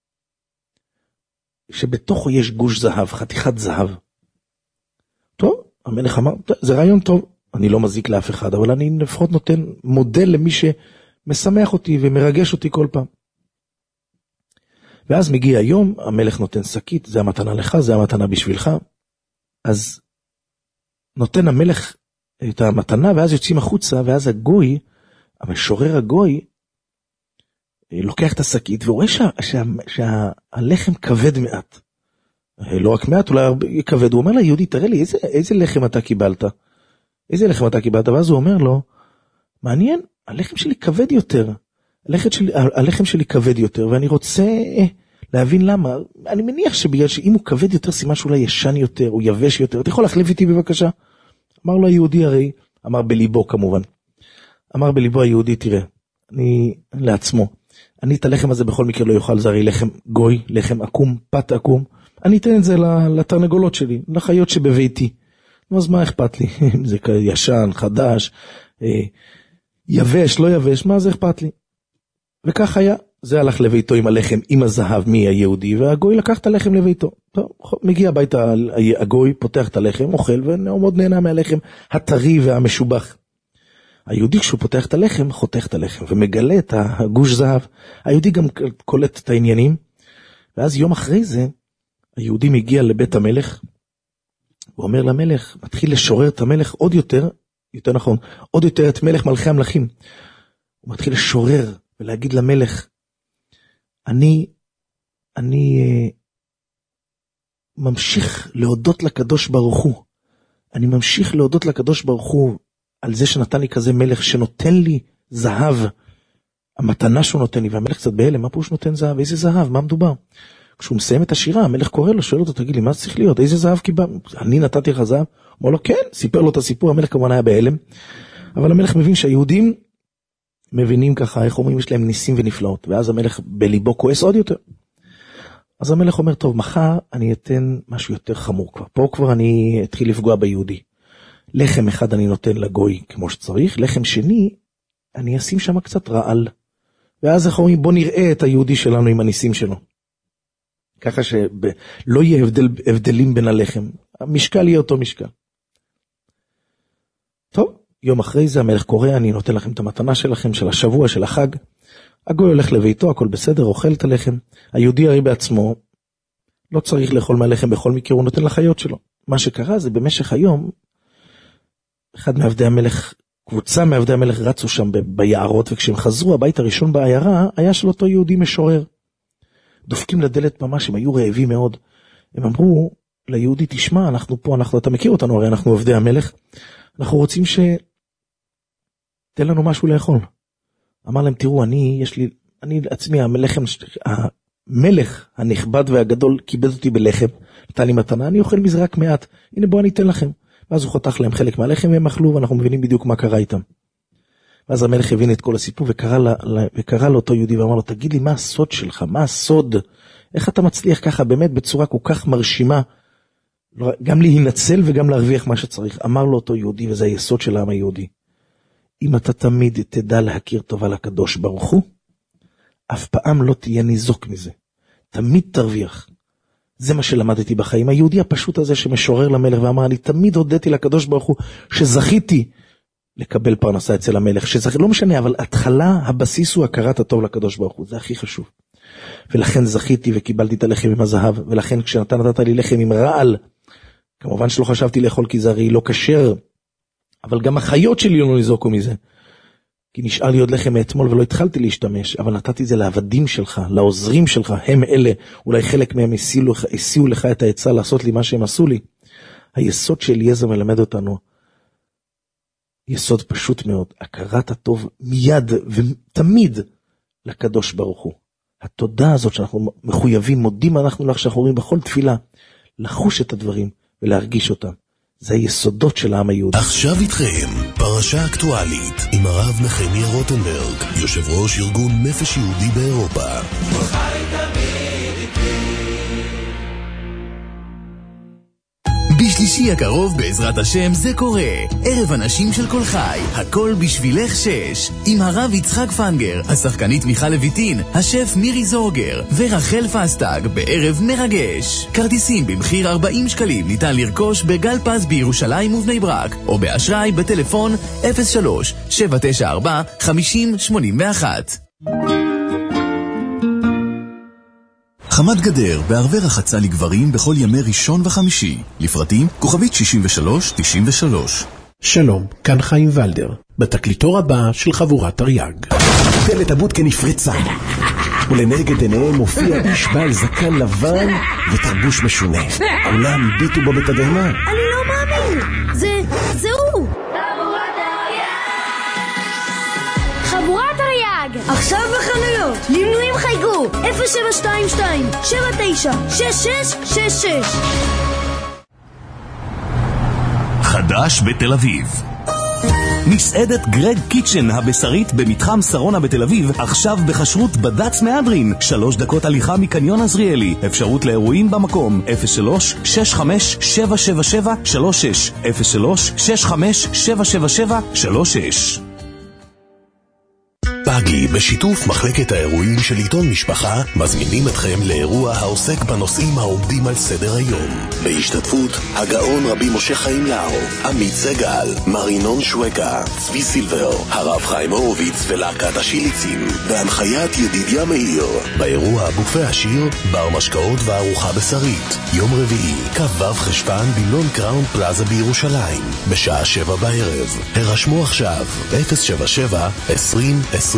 S5: שבתוכו יש גוש זהב, חתיכת זהב. טוב, המלך אמר, זה רעיון טוב, אני לא מזיק לאף אחד, אבל אני לפחות נותן מודל למי שמשמח אותי ומרגש אותי כל פעם. ואז מגיע היום, המלך נותן שקית, זה המתנה לך, זה המתנה בשבילך. אז נותן המלך את המתנה, ואז יוצאים החוצה, ואז הגוי, המשורר הגוי, לוקח את השקית, ורואה שהלחם כבד מעט. לא רק מעט, אולי כבד. הוא אומר ליהודי, תראה לי, איזה לחם אתה קיבלת? איזה לחם אתה קיבלת? ואז הוא אומר לו, מעניין, הלחם שלי כבד יותר. הלחם שלי כבד יותר, ואני רוצה להבין למה. אני מניח שבגלל שאם הוא כבד יותר, סימן שאולי ישן יותר, הוא יבש יותר. אתה יכול להחליף איתי בבקשה? אמר לו היהודי הרי, אמר בליבו כמובן. אמר בליבו היהודי, תראה, לעצמו, אני את הלחם הזה בכל מקרה לא יאכל, זה הרי לחם גוי, לחם עקום, פת עקום. אני אתן את זה לתרנגולות שלי, לחיות שבביתי. אז מה אכפת לי? אם זה ישן, חדש, יבש, לא יבש, מה זה אכפת לי? וכך היה. זה הלך לביתו עם הלחם, עם הזהב מהיהודי, והגוי לקח את הלחם לביתו. טוב, מגיע הביתה הגוי, פותח את הלחם, אוכל, ומאוד נהנה מהלחם הטרי והמשובח. היהודי כשהוא פותח את הלחם, חותך את הלחם, ומגלה את הגוש זהב. היהודי גם קולט את העניינים, ואז יום אחרי זה, היהודי מגיע לבית המלך, הוא אומר למלך, מתחיל לשורר את המלך עוד יותר נכון, עוד יותר את מלך מלכי המלכים. הוא מתחיל לשורר ולהגיד למלך, אני ממשיך להודות לקדוש ברוך הוא. אני ממשיך להודות לקדוש ברוך הוא על זה שנתן לי כזה מלך שנותן לי זהב. המתנה שהוא נותן לי, והמלך קצת בהלם, מה פירוש נותן זהב? איזה זהב? מה מדובר? כשהוא מסיים את השירה, המלך קורא לו, שואל אותו, תגיד לי, מה צריך להיות? איזה זהב קיבל? אני נתתי לך זהב? אומר לו, כן, סיפר לו את הסיפור, המלך כמובן היה בהלם, אבל המלך מבין שהיהודים מבינים ככה, איך אומרים, יש להם ניסים ונפלאות, ואז המלך בליבו כועס עוד יותר. אז המלך אומר, טוב, מחר אני אתן משהו יותר חמור כבר, פה כבר אני אתחיל לפגוע ביהודי. לחם אחד אני נותן לגוי כמו שצריך, לחם שני, אני אשים שם קצת רעל, ואז איך אומרים, בוא נראה את היהודי שלנו עם הניסים שלו. ככה שלא יהיה הבדלים בין הלחם, המשקל יהיה אותו משקל. טוב, יום אחרי זה המלך קורא, אני נותן לכם את המתנה שלכם, של השבוע, של החג. הגוי הולך לביתו, הכל בסדר, אוכל את הלחם. היהודי הרי בעצמו לא צריך לאכול מהלחם בכל מקרה, הוא נותן לחיות שלו. מה שקרה זה במשך היום, אחד מעבדי המלך, קבוצה מעבדי המלך רצו שם ביערות, וכשהם חזרו, הבית הראשון בעיירה, היה של אותו יהודי משורר. דופקים לדלת ממש, הם היו רעבים מאוד. הם אמרו ליהודי, תשמע, אנחנו פה, אתה מכיר אותנו, הרי אנחנו עבדי המלך, אנחנו רוצים תן לנו משהו לאכול. אמר להם, תראו, אני עצמי, המלך הנכבד והגדול קיבד אותי בלחם, נתן לי מתנה, אני אוכל מזה רק מעט, הנה בוא אני אתן לכם. ואז הוא חותך להם חלק מהלחם והם אכלו, ואנחנו מבינים בדיוק מה קרה איתם. ואז המלך הבין את כל הסיפור וקרא לאותו יהודי ואמר לו, תגיד לי, מה הסוד שלך? מה הסוד? איך אתה מצליח ככה באמת בצורה כל כך מרשימה, גם להינצל וגם להרוויח מה שצריך? אמר לו אותו יהודי, וזה היסוד של העם היהודי. אם אתה תמיד תדע להכיר טובה לקדוש ברוך הוא, אף פעם לא תהיה ניזוק מזה. תמיד תרוויח. זה מה שלמדתי בחיים. היהודי הפשוט הזה שמשורר למלך ואמר, אני תמיד הודיתי לקדוש ברוך הוא שזכיתי לקבל פרנסה אצל המלך, לא משנה, אבל התחלה, הבסיס הוא הכרת הטוב לקדוש ברוך הוא, זה הכי חשוב. ולכן זכיתי וקיבלתי את הלחם עם הזהב, ולכן כשנתת לי לחם עם רעל, כמובן שלא חשבתי לאכול כי זה הרי לא כשר, אבל גם החיות שלי לא ניזוקו מזה. כי נשאר לי עוד לחם מאתמול ולא התחלתי להשתמש, אבל נתתי זה לעבדים שלך, לעוזרים שלך, הם אלה, אולי חלק מהם הסיעו לך את העצה לעשות לי מה שהם עשו לי. היסוד של אליעזר מלמד אותנו, יסוד פשוט מאוד, הכרת הטוב מיד ותמיד לקדוש ברוך הוא. התודה הזאת שאנחנו מחויבים, מודים אנחנו לך שאנחנו רואים בכל תפילה, לחוש את הדברים ולהרגיש אותם. זה היסודות של העם היהודי.
S7: עכשיו איתכם, פרשה אקטואלית עם הרב נחמיה רוטנברג, יושב ראש ארגון נפש יהודי באירופה.
S1: בשלישי הקרוב בעזרת השם זה קורה. ערב אנשים של כל חי, הכל בשבילך 6. עם הרב יצחק פנגר, השחקנית מיכל לויטין, השף מירי זורגר ורחל פסטג בערב מרגש. כרטיסים במחיר 40 שקלים ניתן לרכוש בגל פס בירושלים ובני ברק, או באשראי בטלפון 03-794-5081.
S12: חמת גדר בערבי רחצה לגברים בכל ימי ראשון וחמישי. לפרטים כוכבית 6393.
S13: שלום, כאן חיים ולדר, בתקליטור הבא של חבורת תרי"ג.
S10: דלת הבודקה נפרצה, ולנגד עיניהם מופיע איש בעל זקן לבן ותרבוש משונה. כולם הביטו בו בתדהמה.
S8: אני לא מאמין, זה הוא. חבורת תרי"ג, עכשיו בחנויות, למנויים חייגו 0722-796666.
S1: חדש בתל אביב.
S14: מסעדת גרג קיצ'ן הבשרית במתחם שרונה בתל אביב, עכשיו בחשרות בד"ץ מהדרין, 3 דקות הליכה מקניון עזריאלי. אפשרות לאירועים במקום 03-65-777-36 03-65-777-36.
S7: פאגי, בשיתוף מחלקת האירועים של עיתון משפחה, מזמינים אתכם לאירוע העוסק בנושאים העומדים על סדר היום. בהשתתפות הגאון רבי משה חיים לאו, עמית סגל, מרינון שווקה, צבי סילבר, הרב חיים הורוביץ ולהקת השיליצים, בהנחיית ידידיה מאיר. באירוע בופה עשיר, בר משקאות וארוחה בשרית. יום רביעי, כ"ו חשוון במלון קראון פלאזה בירושלים, בשעה 7 בערב. הרשמו עכשיו, 077-20-20-595.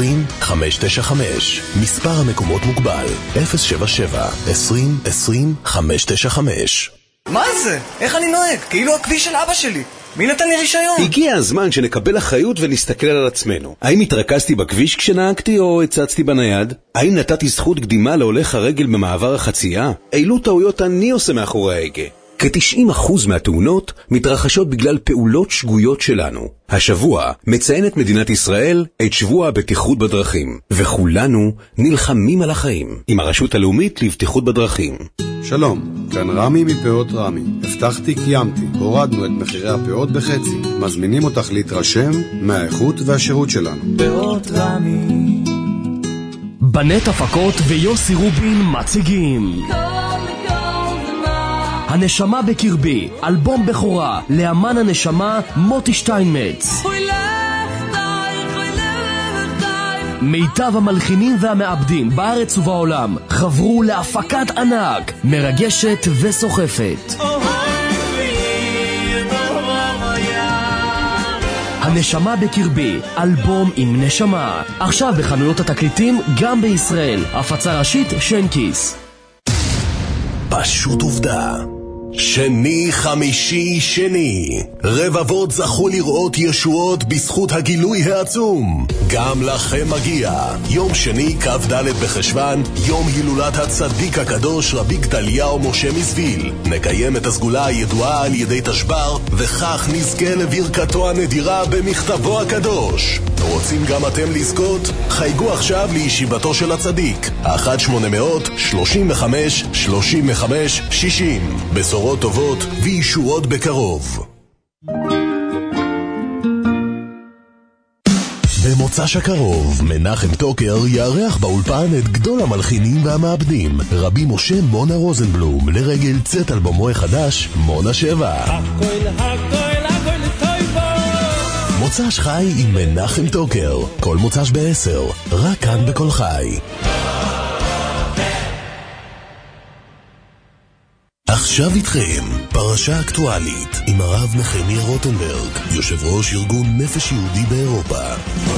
S7: מספר המקומות מוגבל, 077-20-20-595.
S11: מה זה? איך אני נוהג? כאילו הכביש של אבא שלי. מי נתן לי רישיון?
S15: הגיע הזמן שנקבל אחריות ונסתכל על עצמנו. האם התרכזתי בכביש כשנהגתי או הצצתי בנייד? האם נתתי זכות קדימה להולך הרגל במעבר החצייה? אילו טעויות אני עושה מאחורי ההגה? כ-90% מהתאונות מתרחשות בגלל פעולות שגויות שלנו. השבוע מציינת מדינת ישראל את שבוע הבטיחות בדרכים, וכולנו נלחמים על החיים עם הרשות הלאומית לבטיחות בדרכים.
S16: שלום, כאן רמי מפאות רמי. הבטחתי, קיימתי. הורדנו את מחירי הפאות בחצי. מזמינים אותך להתרשם מהאיכות והשירות שלנו.
S3: פאות רמי.
S17: בנט הפקות ויוסי רובין מציגים הנשמה בקרבי, אלבום בכורה לאמן הנשמה מוטי שטיינמץ. מיטב המלחינים והמעבדים בארץ ובעולם חברו להפקת ענק, מרגשת וסוחפת. הנשמה בקרבי, אלבום עם נשמה, עכשיו בחנויות התקליטים גם בישראל. הפצה ראשית שנקיס.
S7: פשוט עובדה, שני חמישי שני, רבבות זכו לראות ישועות בזכות הגילוי העצום. גם לכם מגיע יום שני כ"ד בחשוון, יום הילולת הצדיק הקדוש רבי גדליהו משה מזוויל. נקיים את הסגולה הידועה על ידי תשבר, וכך נזכה לברכתו הנדירה במכתבו הקדוש. רוצים גם אתם לזכות? חייגו עכשיו לישיבתו של הצדיק, 1-800-35-35-60. בשורות טובות וישועות בקרוב. במוצ"ש הקרוב, מנחם טוקר יארח באולפן את גדול המלחינים והמעבדים, רבי משה מונה רוזנבלום, לרגל צאת אלבומו החדש, מונה 7. מוצ"ש חי עם מנחם טוקר, כל מוצ"ש ב-10, רק כאן בכל חי. עכשיו איתכם, פרשה אקטואלית עם הרב נחמיה רוטנברג, יושב ראש ארגון נפש יהודי באירופה.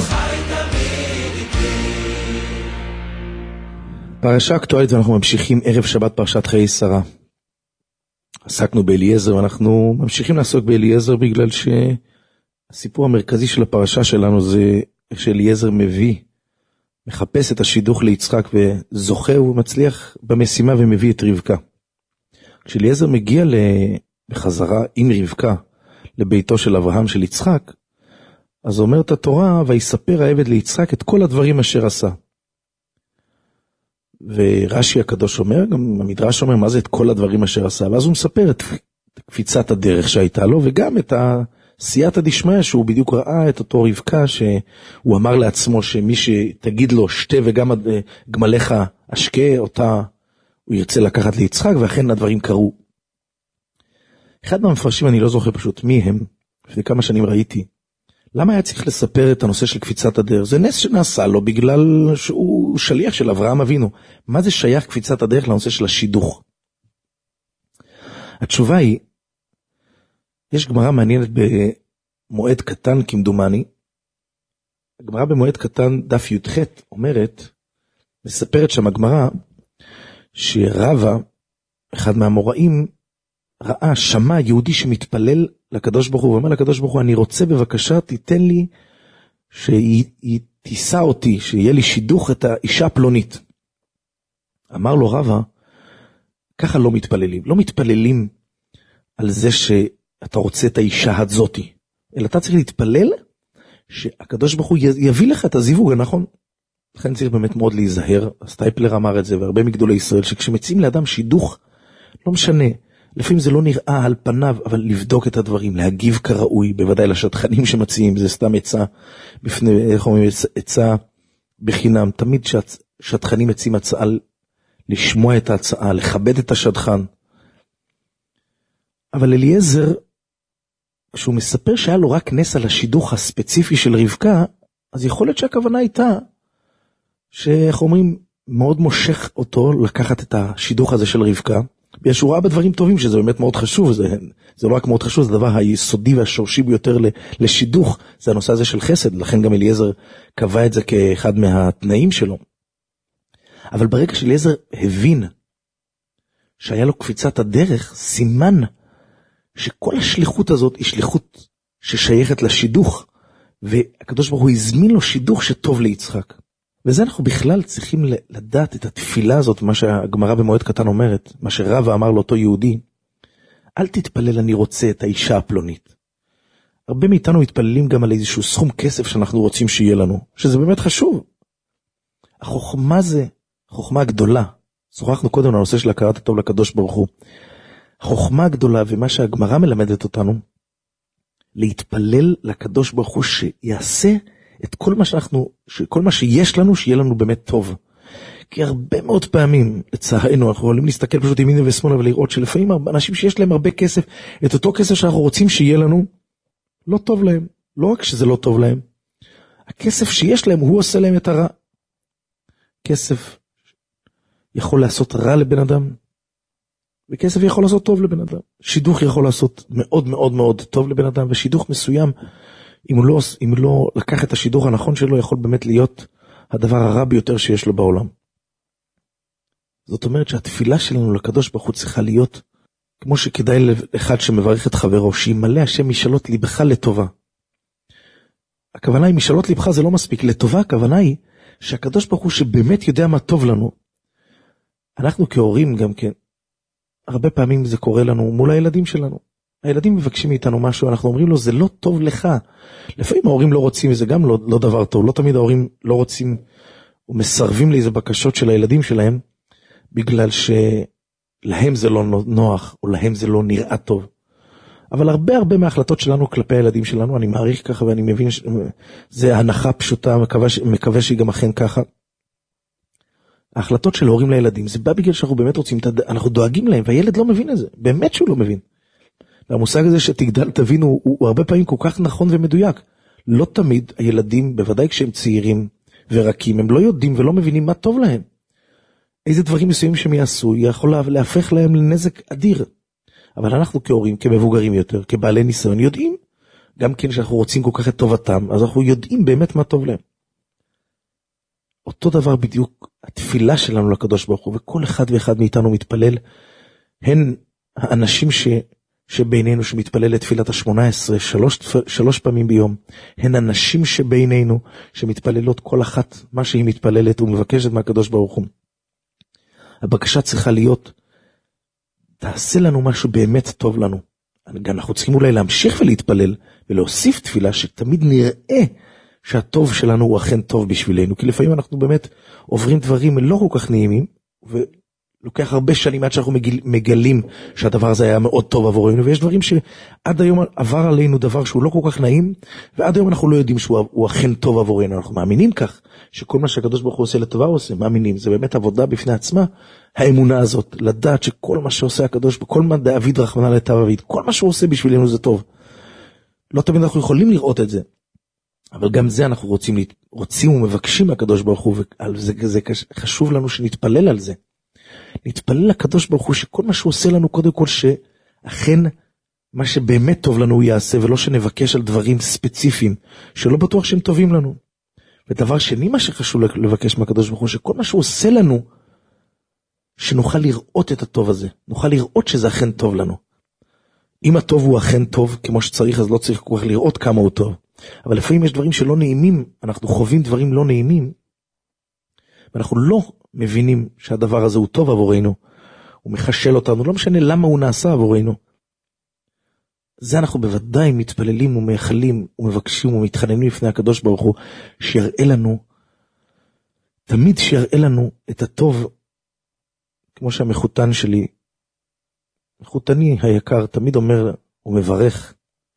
S5: פרשה אקטואלית, ואנחנו ממשיכים ערב שבת פרשת חיי שרה. עסקנו באליעזר, ואנחנו ממשיכים לעסוק באליעזר בגלל שהסיפור המרכזי של הפרשה שלנו זה איך שאליעזר מחפש את השידוך ליצחק וזוכה ומצליח במשימה ומביא את רבקה. כשאליעזר מגיע בחזרה עם רבקה לביתו של אברהם של יצחק, אז אומרת התורה, ויספר העבד ליצחק את כל הדברים אשר עשה. ורש"י הקדוש אומר, גם המדרש אומר, מה זה את כל הדברים אשר עשה? ואז הוא מספר את קפיצת הדרך שהייתה לו, וגם את סייעתא דשמיא, שהוא בדיוק ראה את אותו רבקה, שהוא אמר לעצמו שמי שתגיד לו שתה וגם גמליך אשקה, אותה הוא ירצה לקחת ליצחק, ואכן הדברים קרו. אחד מהמפרשים, אני לא זוכר פשוט מי הם, לפני כמה שנים ראיתי, למה היה צריך לספר את הנושא של קפיצת הדרך? זה נס שנעשה לו בגלל שהוא שליח של אברהם אבינו. מה זה שייך קפיצת הדרך לנושא של השידוך? התשובה היא, יש גמרא מעניינת במועד קטן כמדומני, הגמרא במועד קטן דף י"ח אומרת, מספרת שם הגמרא, שרבא, אחד מהמוראים, ראה, שמע יהודי שמתפלל לקדוש ברוך הוא, ואומר לקדוש ברוך הוא, אני רוצה בבקשה, תיתן לי, שהיא תיסע אותי, שיהיה לי שידוך את האישה פלונית. אמר לו רבא, ככה לא מתפללים. לא מתפללים על זה שאתה רוצה את האישה הזאתי, אלא אתה צריך להתפלל שהקדוש ברוך הוא יביא לך את הזיווג הנכון. לכן צריך באמת מאוד להיזהר, סטייפלר אמר את זה, והרבה מגדולי ישראל, שכשמציעים לאדם שידוך, לא משנה, לפעמים זה לא נראה על פניו, אבל לבדוק את הדברים, להגיב כראוי, בוודאי לשטחנים שמציעים, זה סתם עצה, בפני, איך אומרים, עצה בחינם, תמיד שטחנים מציעים הצעה, לשמוע את ההצעה, לכבד את השטחן. אבל אליעזר, כשהוא מספר שהיה לו רק נס על השידוך הספציפי של רבקה, אז יכול להיות שהכוונה הייתה, שאיך אומרים, מאוד מושך אותו לקחת את השידוך הזה של רבקה, ויש הוא ראה בדברים טובים, שזה באמת מאוד חשוב, זה לא רק מאוד חשוב, זה הדבר היסודי והשורשי ביותר לשידוך, זה הנושא הזה של חסד, לכן גם אליעזר קבע את זה כאחד מהתנאים שלו. אבל ברגע שאליעזר הבין, שהיה לו קפיצת הדרך, סימן שכל השליחות הזאת היא שליחות ששייכת לשידוך, והקדוש ברוך הוא הזמין לו שידוך שטוב ליצחק. וזה אנחנו בכלל צריכים לדעת את התפילה הזאת, מה שהגמרא במועד קטן אומרת, מה שרבא אמר לאותו יהודי, אל תתפלל אני רוצה את האישה הפלונית. הרבה מאיתנו מתפללים גם על איזשהו סכום כסף שאנחנו רוצים שיהיה לנו, שזה באמת חשוב. החוכמה זה, החוכמה הגדולה, שוחחנו קודם על הנושא של הכרת הטוב לקדוש ברוך הוא, החוכמה הגדולה ומה שהגמרא מלמדת אותנו, להתפלל לקדוש ברוך הוא שיעשה את כל מה שיש לנו, שיהיה לנו באמת טוב. כי הרבה מאוד פעמים, לצערנו, אנחנו יכולים להסתכל פשוט ימינה ושמאלה ולראות שלפעמים אנשים שיש להם הרבה כסף, את אותו כסף שאנחנו רוצים שיהיה לנו, לא טוב להם. לא רק שזה לא טוב להם, הכסף שיש להם, הוא עושה להם את הרע. כסף יכול לעשות רע לבן אדם, וכסף יכול לעשות טוב לבן אדם. שידוך יכול לעשות מאוד מאוד מאוד טוב לבן אדם, ושידוך מסוים, אם הוא לא לקח את השידוך הנכון שלו, יכול באמת להיות הדבר הרע ביותר שיש לו בעולם. זאת אומרת שהתפילה שלנו לקדוש ברוך הוא צריכה להיות, כמו שכדאי לאחד שמברך את חברו, שימלא השם משאלות ליבך לטובה. הכוונה היא משאלות ליבך זה לא מספיק, לטובה הכוונה היא שהקדוש ברוך הוא שבאמת יודע מה טוב לנו. אנחנו כהורים גם כן, הרבה פעמים זה קורה לנו מול הילדים שלנו. הילדים מבקשים מאיתנו משהו, אנחנו אומרים לו, זה לא טוב לך. לפעמים ההורים לא רוצים, וזה גם לא דבר טוב. לא תמיד ההורים לא רוצים, ומסרבים לאיזה בקשות של הילדים שלהם, בגלל שלהם זה לא נוח, או להם זה לא נראה טוב. אבל הרבה מההחלטות שלנו כלפי הילדים שלנו, אני מעריך ככה, ואני מבין שזה הנחה פשוטה, מקווה שהיא גם אכן ככה. ההחלטות של הורים לילדים, זה בא בגלל שאנחנו באמת רוצים, אנחנו דואגים להם, והילד לא מבין את זה, באמת שהוא לא מבין. והמושג הזה שתגדל תבין הוא הרבה פעמים כל כך נכון ומדויק. לא תמיד הילדים, בוודאי כשהם צעירים ורקים, הם לא יודעים ולא מבינים מה טוב להם. איזה דברים מסוימים שהם יעשו, יכול להפך להם לנזק אדיר. אבל אנחנו כהורים, כמבוגרים יותר, כבעלי ניסיון, יודעים, גם כן שאנחנו רוצים כל כך את טובתם, אז אנחנו יודעים באמת מה טוב להם. אותו דבר בדיוק התפילה שלנו לקדוש ברוך הוא, וכל אחד ואחד מאיתנו מתפלל, הן האנשים שבינינו שמתפלל לתפילת ה-18, שלוש פעמים ביום, הן הנשים שבינינו שמתפללות כל אחת מה שהיא מתפללת ומבקשת מהקדוש ברוך הוא. הבקשה צריכה להיות, תעשה לנו משהו באמת טוב לנו. אנחנו צריכים אולי להמשיך ולהתפלל ולהוסיף תפילה שתמיד נראה שהטוב שלנו הוא אכן טוב בשבילנו, כי לפעמים אנחנו באמת עוברים דברים לא כל כך נעימים, ולוקח הרבה שנים עד שאנחנו מגלים שהדבר הזה היה מאוד טוב עבורנו, ויש דברים שעד היום עבר עלינו דבר שהוא לא כל כך נעים, ועד היום אנחנו לא יודעים שהוא אכן טוב עבורנו, אנחנו מאמינים כך, שכל מה שהקדוש ברוך הוא עושה לטובה הוא עושה, מאמינים, זה באמת עבודה בפני עצמה, האמונה הזאת, לדעת שכל מה שעושה הקדוש, כל מה דאביד רחמנא ליטב אביד, כל מה שהוא עושה בשבילנו זה טוב. לא תמיד אנחנו יכולים לראות את זה, אבל גם זה אנחנו רוצים ומבקשים מהקדוש ברוך הוא, וזה חשוב לנו שנתפלל על זה. נתפלל לקדוש ברוך הוא שכל מה שהוא עושה לנו קודם כל שאכן מה שבאמת טוב לנו הוא יעשה, ולא שנבקש על דברים ספציפיים שלא בטוח שהם טובים לנו. ודבר שני מה שחשוב לבקש מהקדוש ברוך הוא שכל מה שהוא עושה לנו שנוכל לראות את הטוב הזה, נוכל לראות שזה אכן טוב לנו. אם הטוב הוא אכן טוב כמו שצריך, אז לא צריך כל כך לראות כמה הוא טוב. אבל לפעמים יש דברים שלא נעימים, אנחנו חווים דברים לא נעימים, ואנחנו לא מבינים שהדבר הזה הוא טוב עבורנו, הוא מחשל אותנו, לא משנה למה הוא נעשה עבורנו. זה אנחנו בוודאי מתפללים ומייחלים ומבקשים ומתחננים לפני הקדוש ברוך הוא, שיראה לנו, תמיד שיראה לנו את הטוב, כמו שהמחותן שלי, מחותני היקר, תמיד אומר ומברך,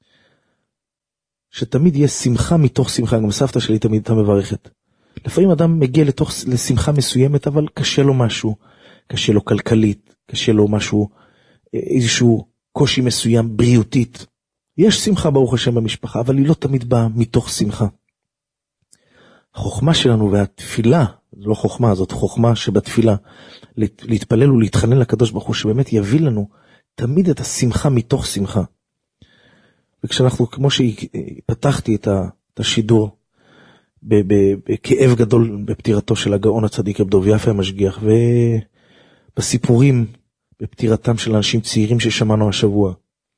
S5: שתמיד יהיה שמחה מתוך שמחה, גם סבתא שלי תמיד הייתה מברכת. לפעמים אדם מגיע לשמחה מסוימת, אבל קשה לו משהו, קשה לו כלכלית, קשה לו משהו, איזשהו קושי מסוים בריאותית. יש שמחה ברוך השם במשפחה, אבל היא לא תמיד באה מתוך שמחה. החוכמה שלנו והתפילה, זו לא חוכמה, זאת חוכמה שבתפילה, להתפלל ולהתחנן לקדוש ברוך הוא, שבאמת יביא לנו תמיד את השמחה מתוך שמחה. וכשאנחנו, כמו שפתחתי את השידור, בכאב גדול בפטירתו של הגאון הצדיק רב דוב יפה המשגיח, ובסיפורים בפטירתם של אנשים צעירים ששמענו השבוע,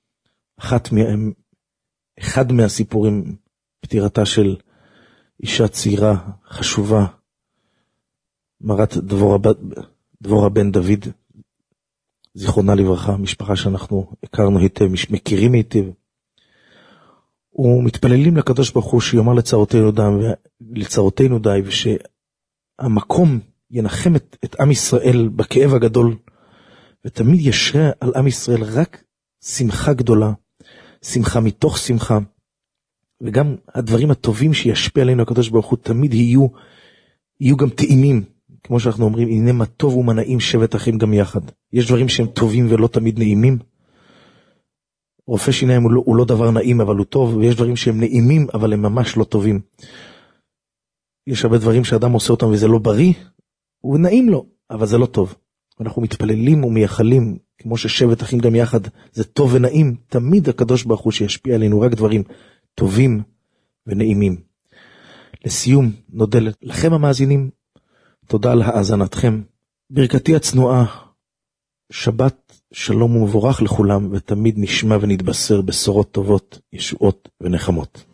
S5: אחד מהסיפורים, פטירתה של אישה צעירה חשובה, מרת דבורה בן דוד, זיכרונה לברכה, משפחה שאנחנו הכרנו היטב, מכירים היטב, ומתפללים לקדוש ברוך הוא שיאמר לצרותינו די, ושהמקום ינחם את עם ישראל בכאב הגדול, ותמיד ישרה על עם ישראל רק שמחה גדולה, שמחה מתוך שמחה, וגם הדברים הטובים שישפיע עלינו הקדוש ברוך הוא תמיד יהיו גם טעימים, כמו שאנחנו אומרים, הנה מה טוב ומה נעים שבת אחים גם יחד. יש דברים שהם טובים ולא תמיד נעימים. רופא שיניים הוא לא דבר נעים אבל הוא טוב, ויש דברים שהם נעימים אבל הם ממש לא טובים. יש הרבה דברים שאדם עושה אותם וזה לא בריא, הוא נעים לו, אבל זה לא טוב. אנחנו מתפללים ומייחלים, כמו ששבת אחים גם יחד, זה טוב ונעים, תמיד הקדוש ברוך הוא שישפיע עלינו רק דברים טובים ונעימים. לסיום, נודה לכם המאזינים, תודה על האזנתכם. ברכתי הצנועה, שבת שלום ומבורך לכולם, ותמיד נשמע ונתבשר בשורות טובות, ישועות ונחמות.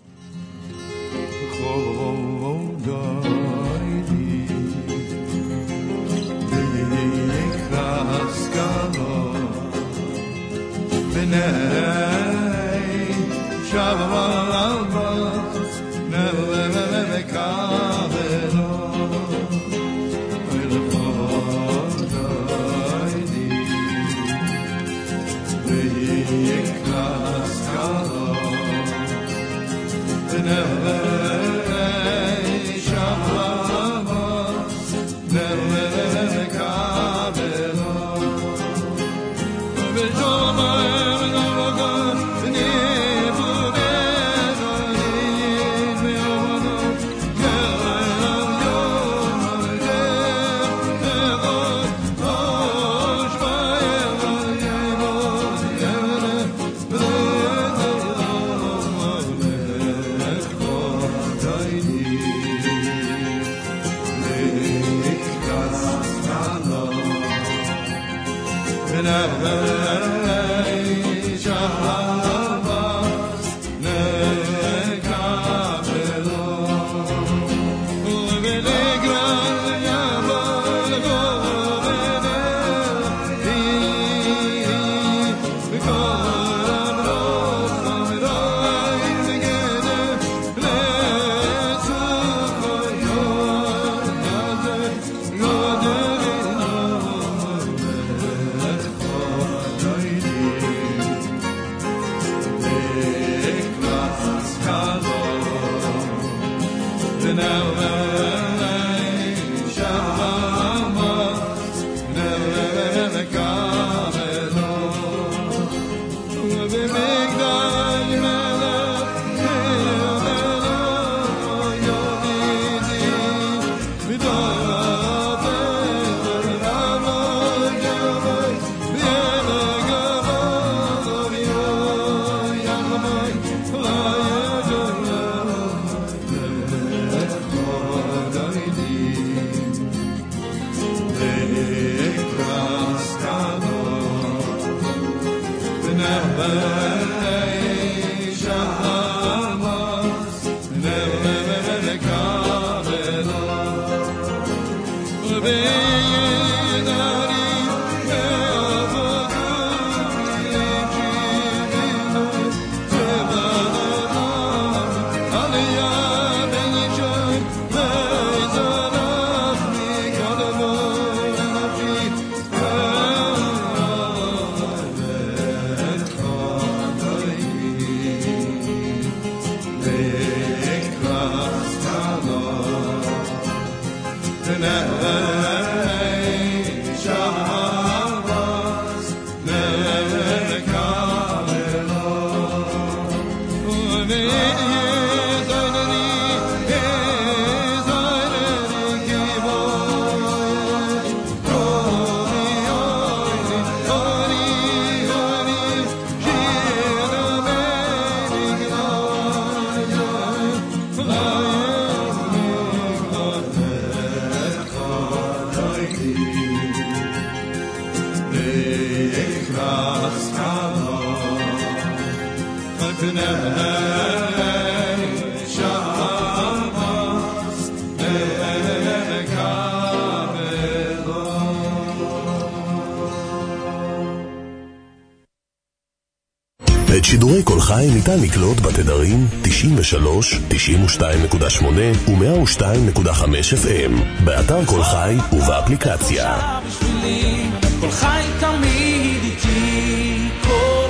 S7: את שידורי כל חי ניתן לקלוט בתדרים 93, 92.8 ו-102.5 FM, באתר כל חי ובאפליקציה.
S6: כל חי תמיד איתי, כל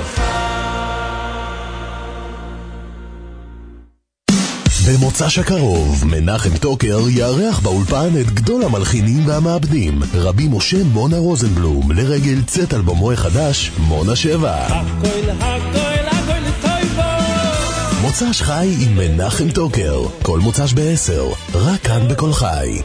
S7: במוצ"ש הקרוב, מנחם טוקר יארח באולפן את גדול המלחינים והמעבדים, רבי משה מונה רוזנבלום, לרגל צאת אלבומו החדש, מונה 7. מוצ"ש חי עם מנחם טוקר, כל מוצ"ש ב-10, רק כאן בכל חי.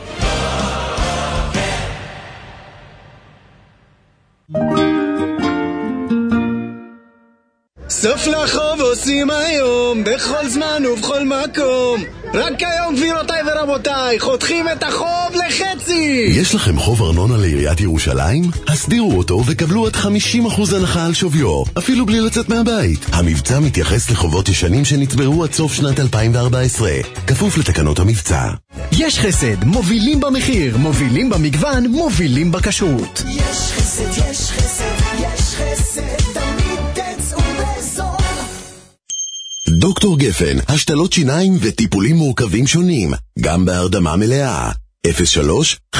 S18: סוף לחוב עושים היום, בכל זמן ובכל מקום. רק היום גבירותיי ורבותיי, חותכים את החוב לחצי.
S7: יש לכם חוב ארנונה לעיריית ירושלים? הסדירו אותו וקבלו עד 50% הנחה על שוויו, אפילו בלי לצאת מהבית. המבצע מתייחס לחובות ישנים שנצברו עד סוף שנת 2014, כפוף לתקנות המבצע.
S18: יש חסד, מובילים במחיר, מובילים במגוון, מובילים בכשרות.
S3: יש חסד, יש חסד, יש חסד, תמיד תצאו בזול.
S7: דוקטור גפן, השתלות שיניים וטיפולים מורכבים שונים, גם בהרדמה מלאה. 03-570-7575.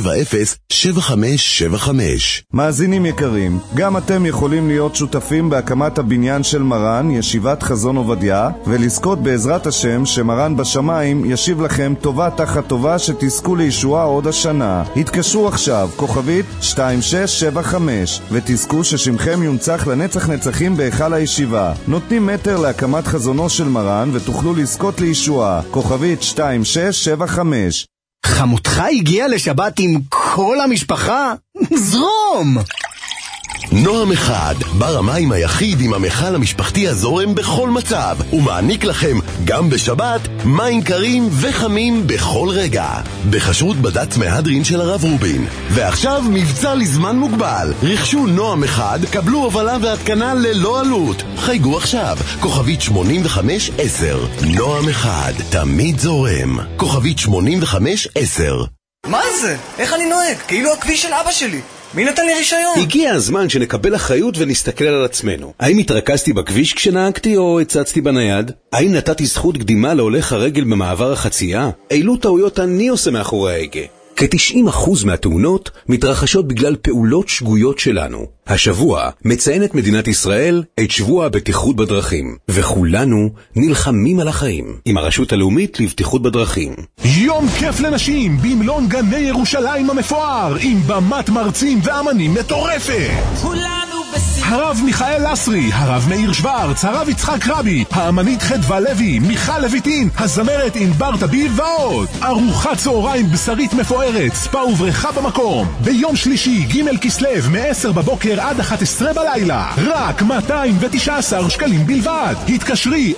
S4: מאזינים יקרים, גם אתם יכולים להיות שותפים בהקמת הבניין של מרן, ישיבת חזון עובדיה, ולזכות בעזרת השם שמרן בשמיים ישיב לכם טובה תחת טובה שתזכו לישועה עוד השנה. התקשרו עכשיו, כוכבית 2675, ותזכו ששמכם יונצח לנצח נצחים בהיכל הישיבה. נותנים מטר להקמת חזונו של מרן ותוכלו לזכות לישועה. כוכבית 2675.
S18: חמותך הגיעה לשבת עם כל המשפחה? זרום!
S7: נועם אחד, בר המים היחיד עם המכל המשפחתי הזורם בכל מצב, ומעניק לכם גם בשבת מים קרים וחמים בכל רגע. בחשרות בד"ץ מהדרין של הרב רובין. ועכשיו מבצע לזמן מוגבל. רכשו נועם אחד, קבלו הובלה והתקנה ללא עלות. חייגו עכשיו, כוכבית 8510. נועם אחד, תמיד זורם. כוכבית 8510.
S11: מה זה? איך אני נוהג? כאילו הכביש של אבא שלי. מי נתן לי רישיון?
S15: הגיע הזמן שנקבל אחריות ונסתכל על עצמנו. האם התרכזתי בכביש כשנהגתי או הצצתי בנייד? האם נתתי זכות קדימה להולך הרגל במעבר החצייה? אילו טעויות אני עושה מאחורי ההגה? כ-90% מהתאונות מתרחשות בגלל פעולות שגויות שלנו. השבוע מציינת מדינת ישראל את שבוע הבטיחות בדרכים, וכולנו נלחמים על החיים עם הרשות הלאומית לבטיחות בדרכים.
S19: יום כיף לנשים במלון גני ירושלים המפואר, עם במת מרצים ואמנים מטורפת.
S3: כולנו בסדר.
S19: הרב מיכאל לסרי, הרב מאיר שוורץ, הרב יצחק רבי, האמנית חדווה לוי, מיכל לויטין, הזמרת ענבר תביב ועוד. ארוחת צהריים בשרית מפוארת, ספה ובריכה במקום. ביום שלישי ג' כסלו מ-10 בבוקר עד 11 בלילה. רק 219 שקלים בלבד. התקשרי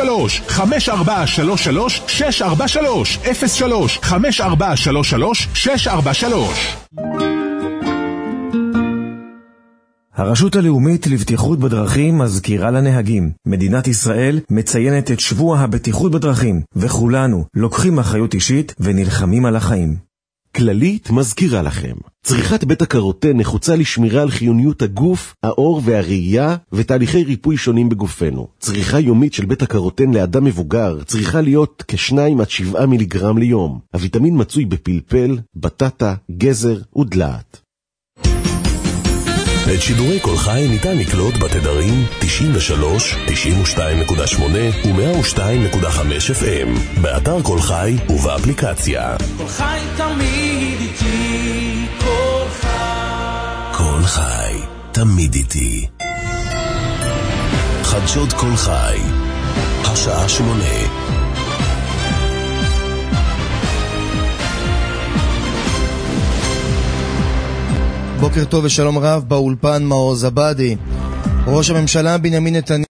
S19: 03-5433-643 03-5433-643.
S20: הרשות הלאומית לבטיחות בדרכים מזכירה לנהגים. מדינת ישראל מציינת את שבוע הבטיחות בדרכים, וכולנו לוקחים אחריות אישית ונלחמים על החיים.
S10: כללית מזכירה לכם, צריכת בית הקרוטן נחוצה לשמירה על חיוניות הגוף, האור והראייה ותהליכי ריפוי שונים בגופנו. צריכה יומית של בית הקרוטן לאדם מבוגר צריכה להיות כ2-7 מיליגרם ליום. הוויטמין מצוי בפלפל, בטטה, גזר ודלעת.
S7: את שידורי כל חי ניתן לקלוט בתדרים 93, 92.8 ו-102.5 FM, באתר כל חי ובאפליקציה.
S6: כל חי תמיד איתי, כל חי.
S7: כל חי, תמיד איתי. חדשות כל חי, השעה 8.
S2: בוקר טוב ושלום רב, באולפן מעוז עבאדי. ראש הממשלה בנימין נתניהו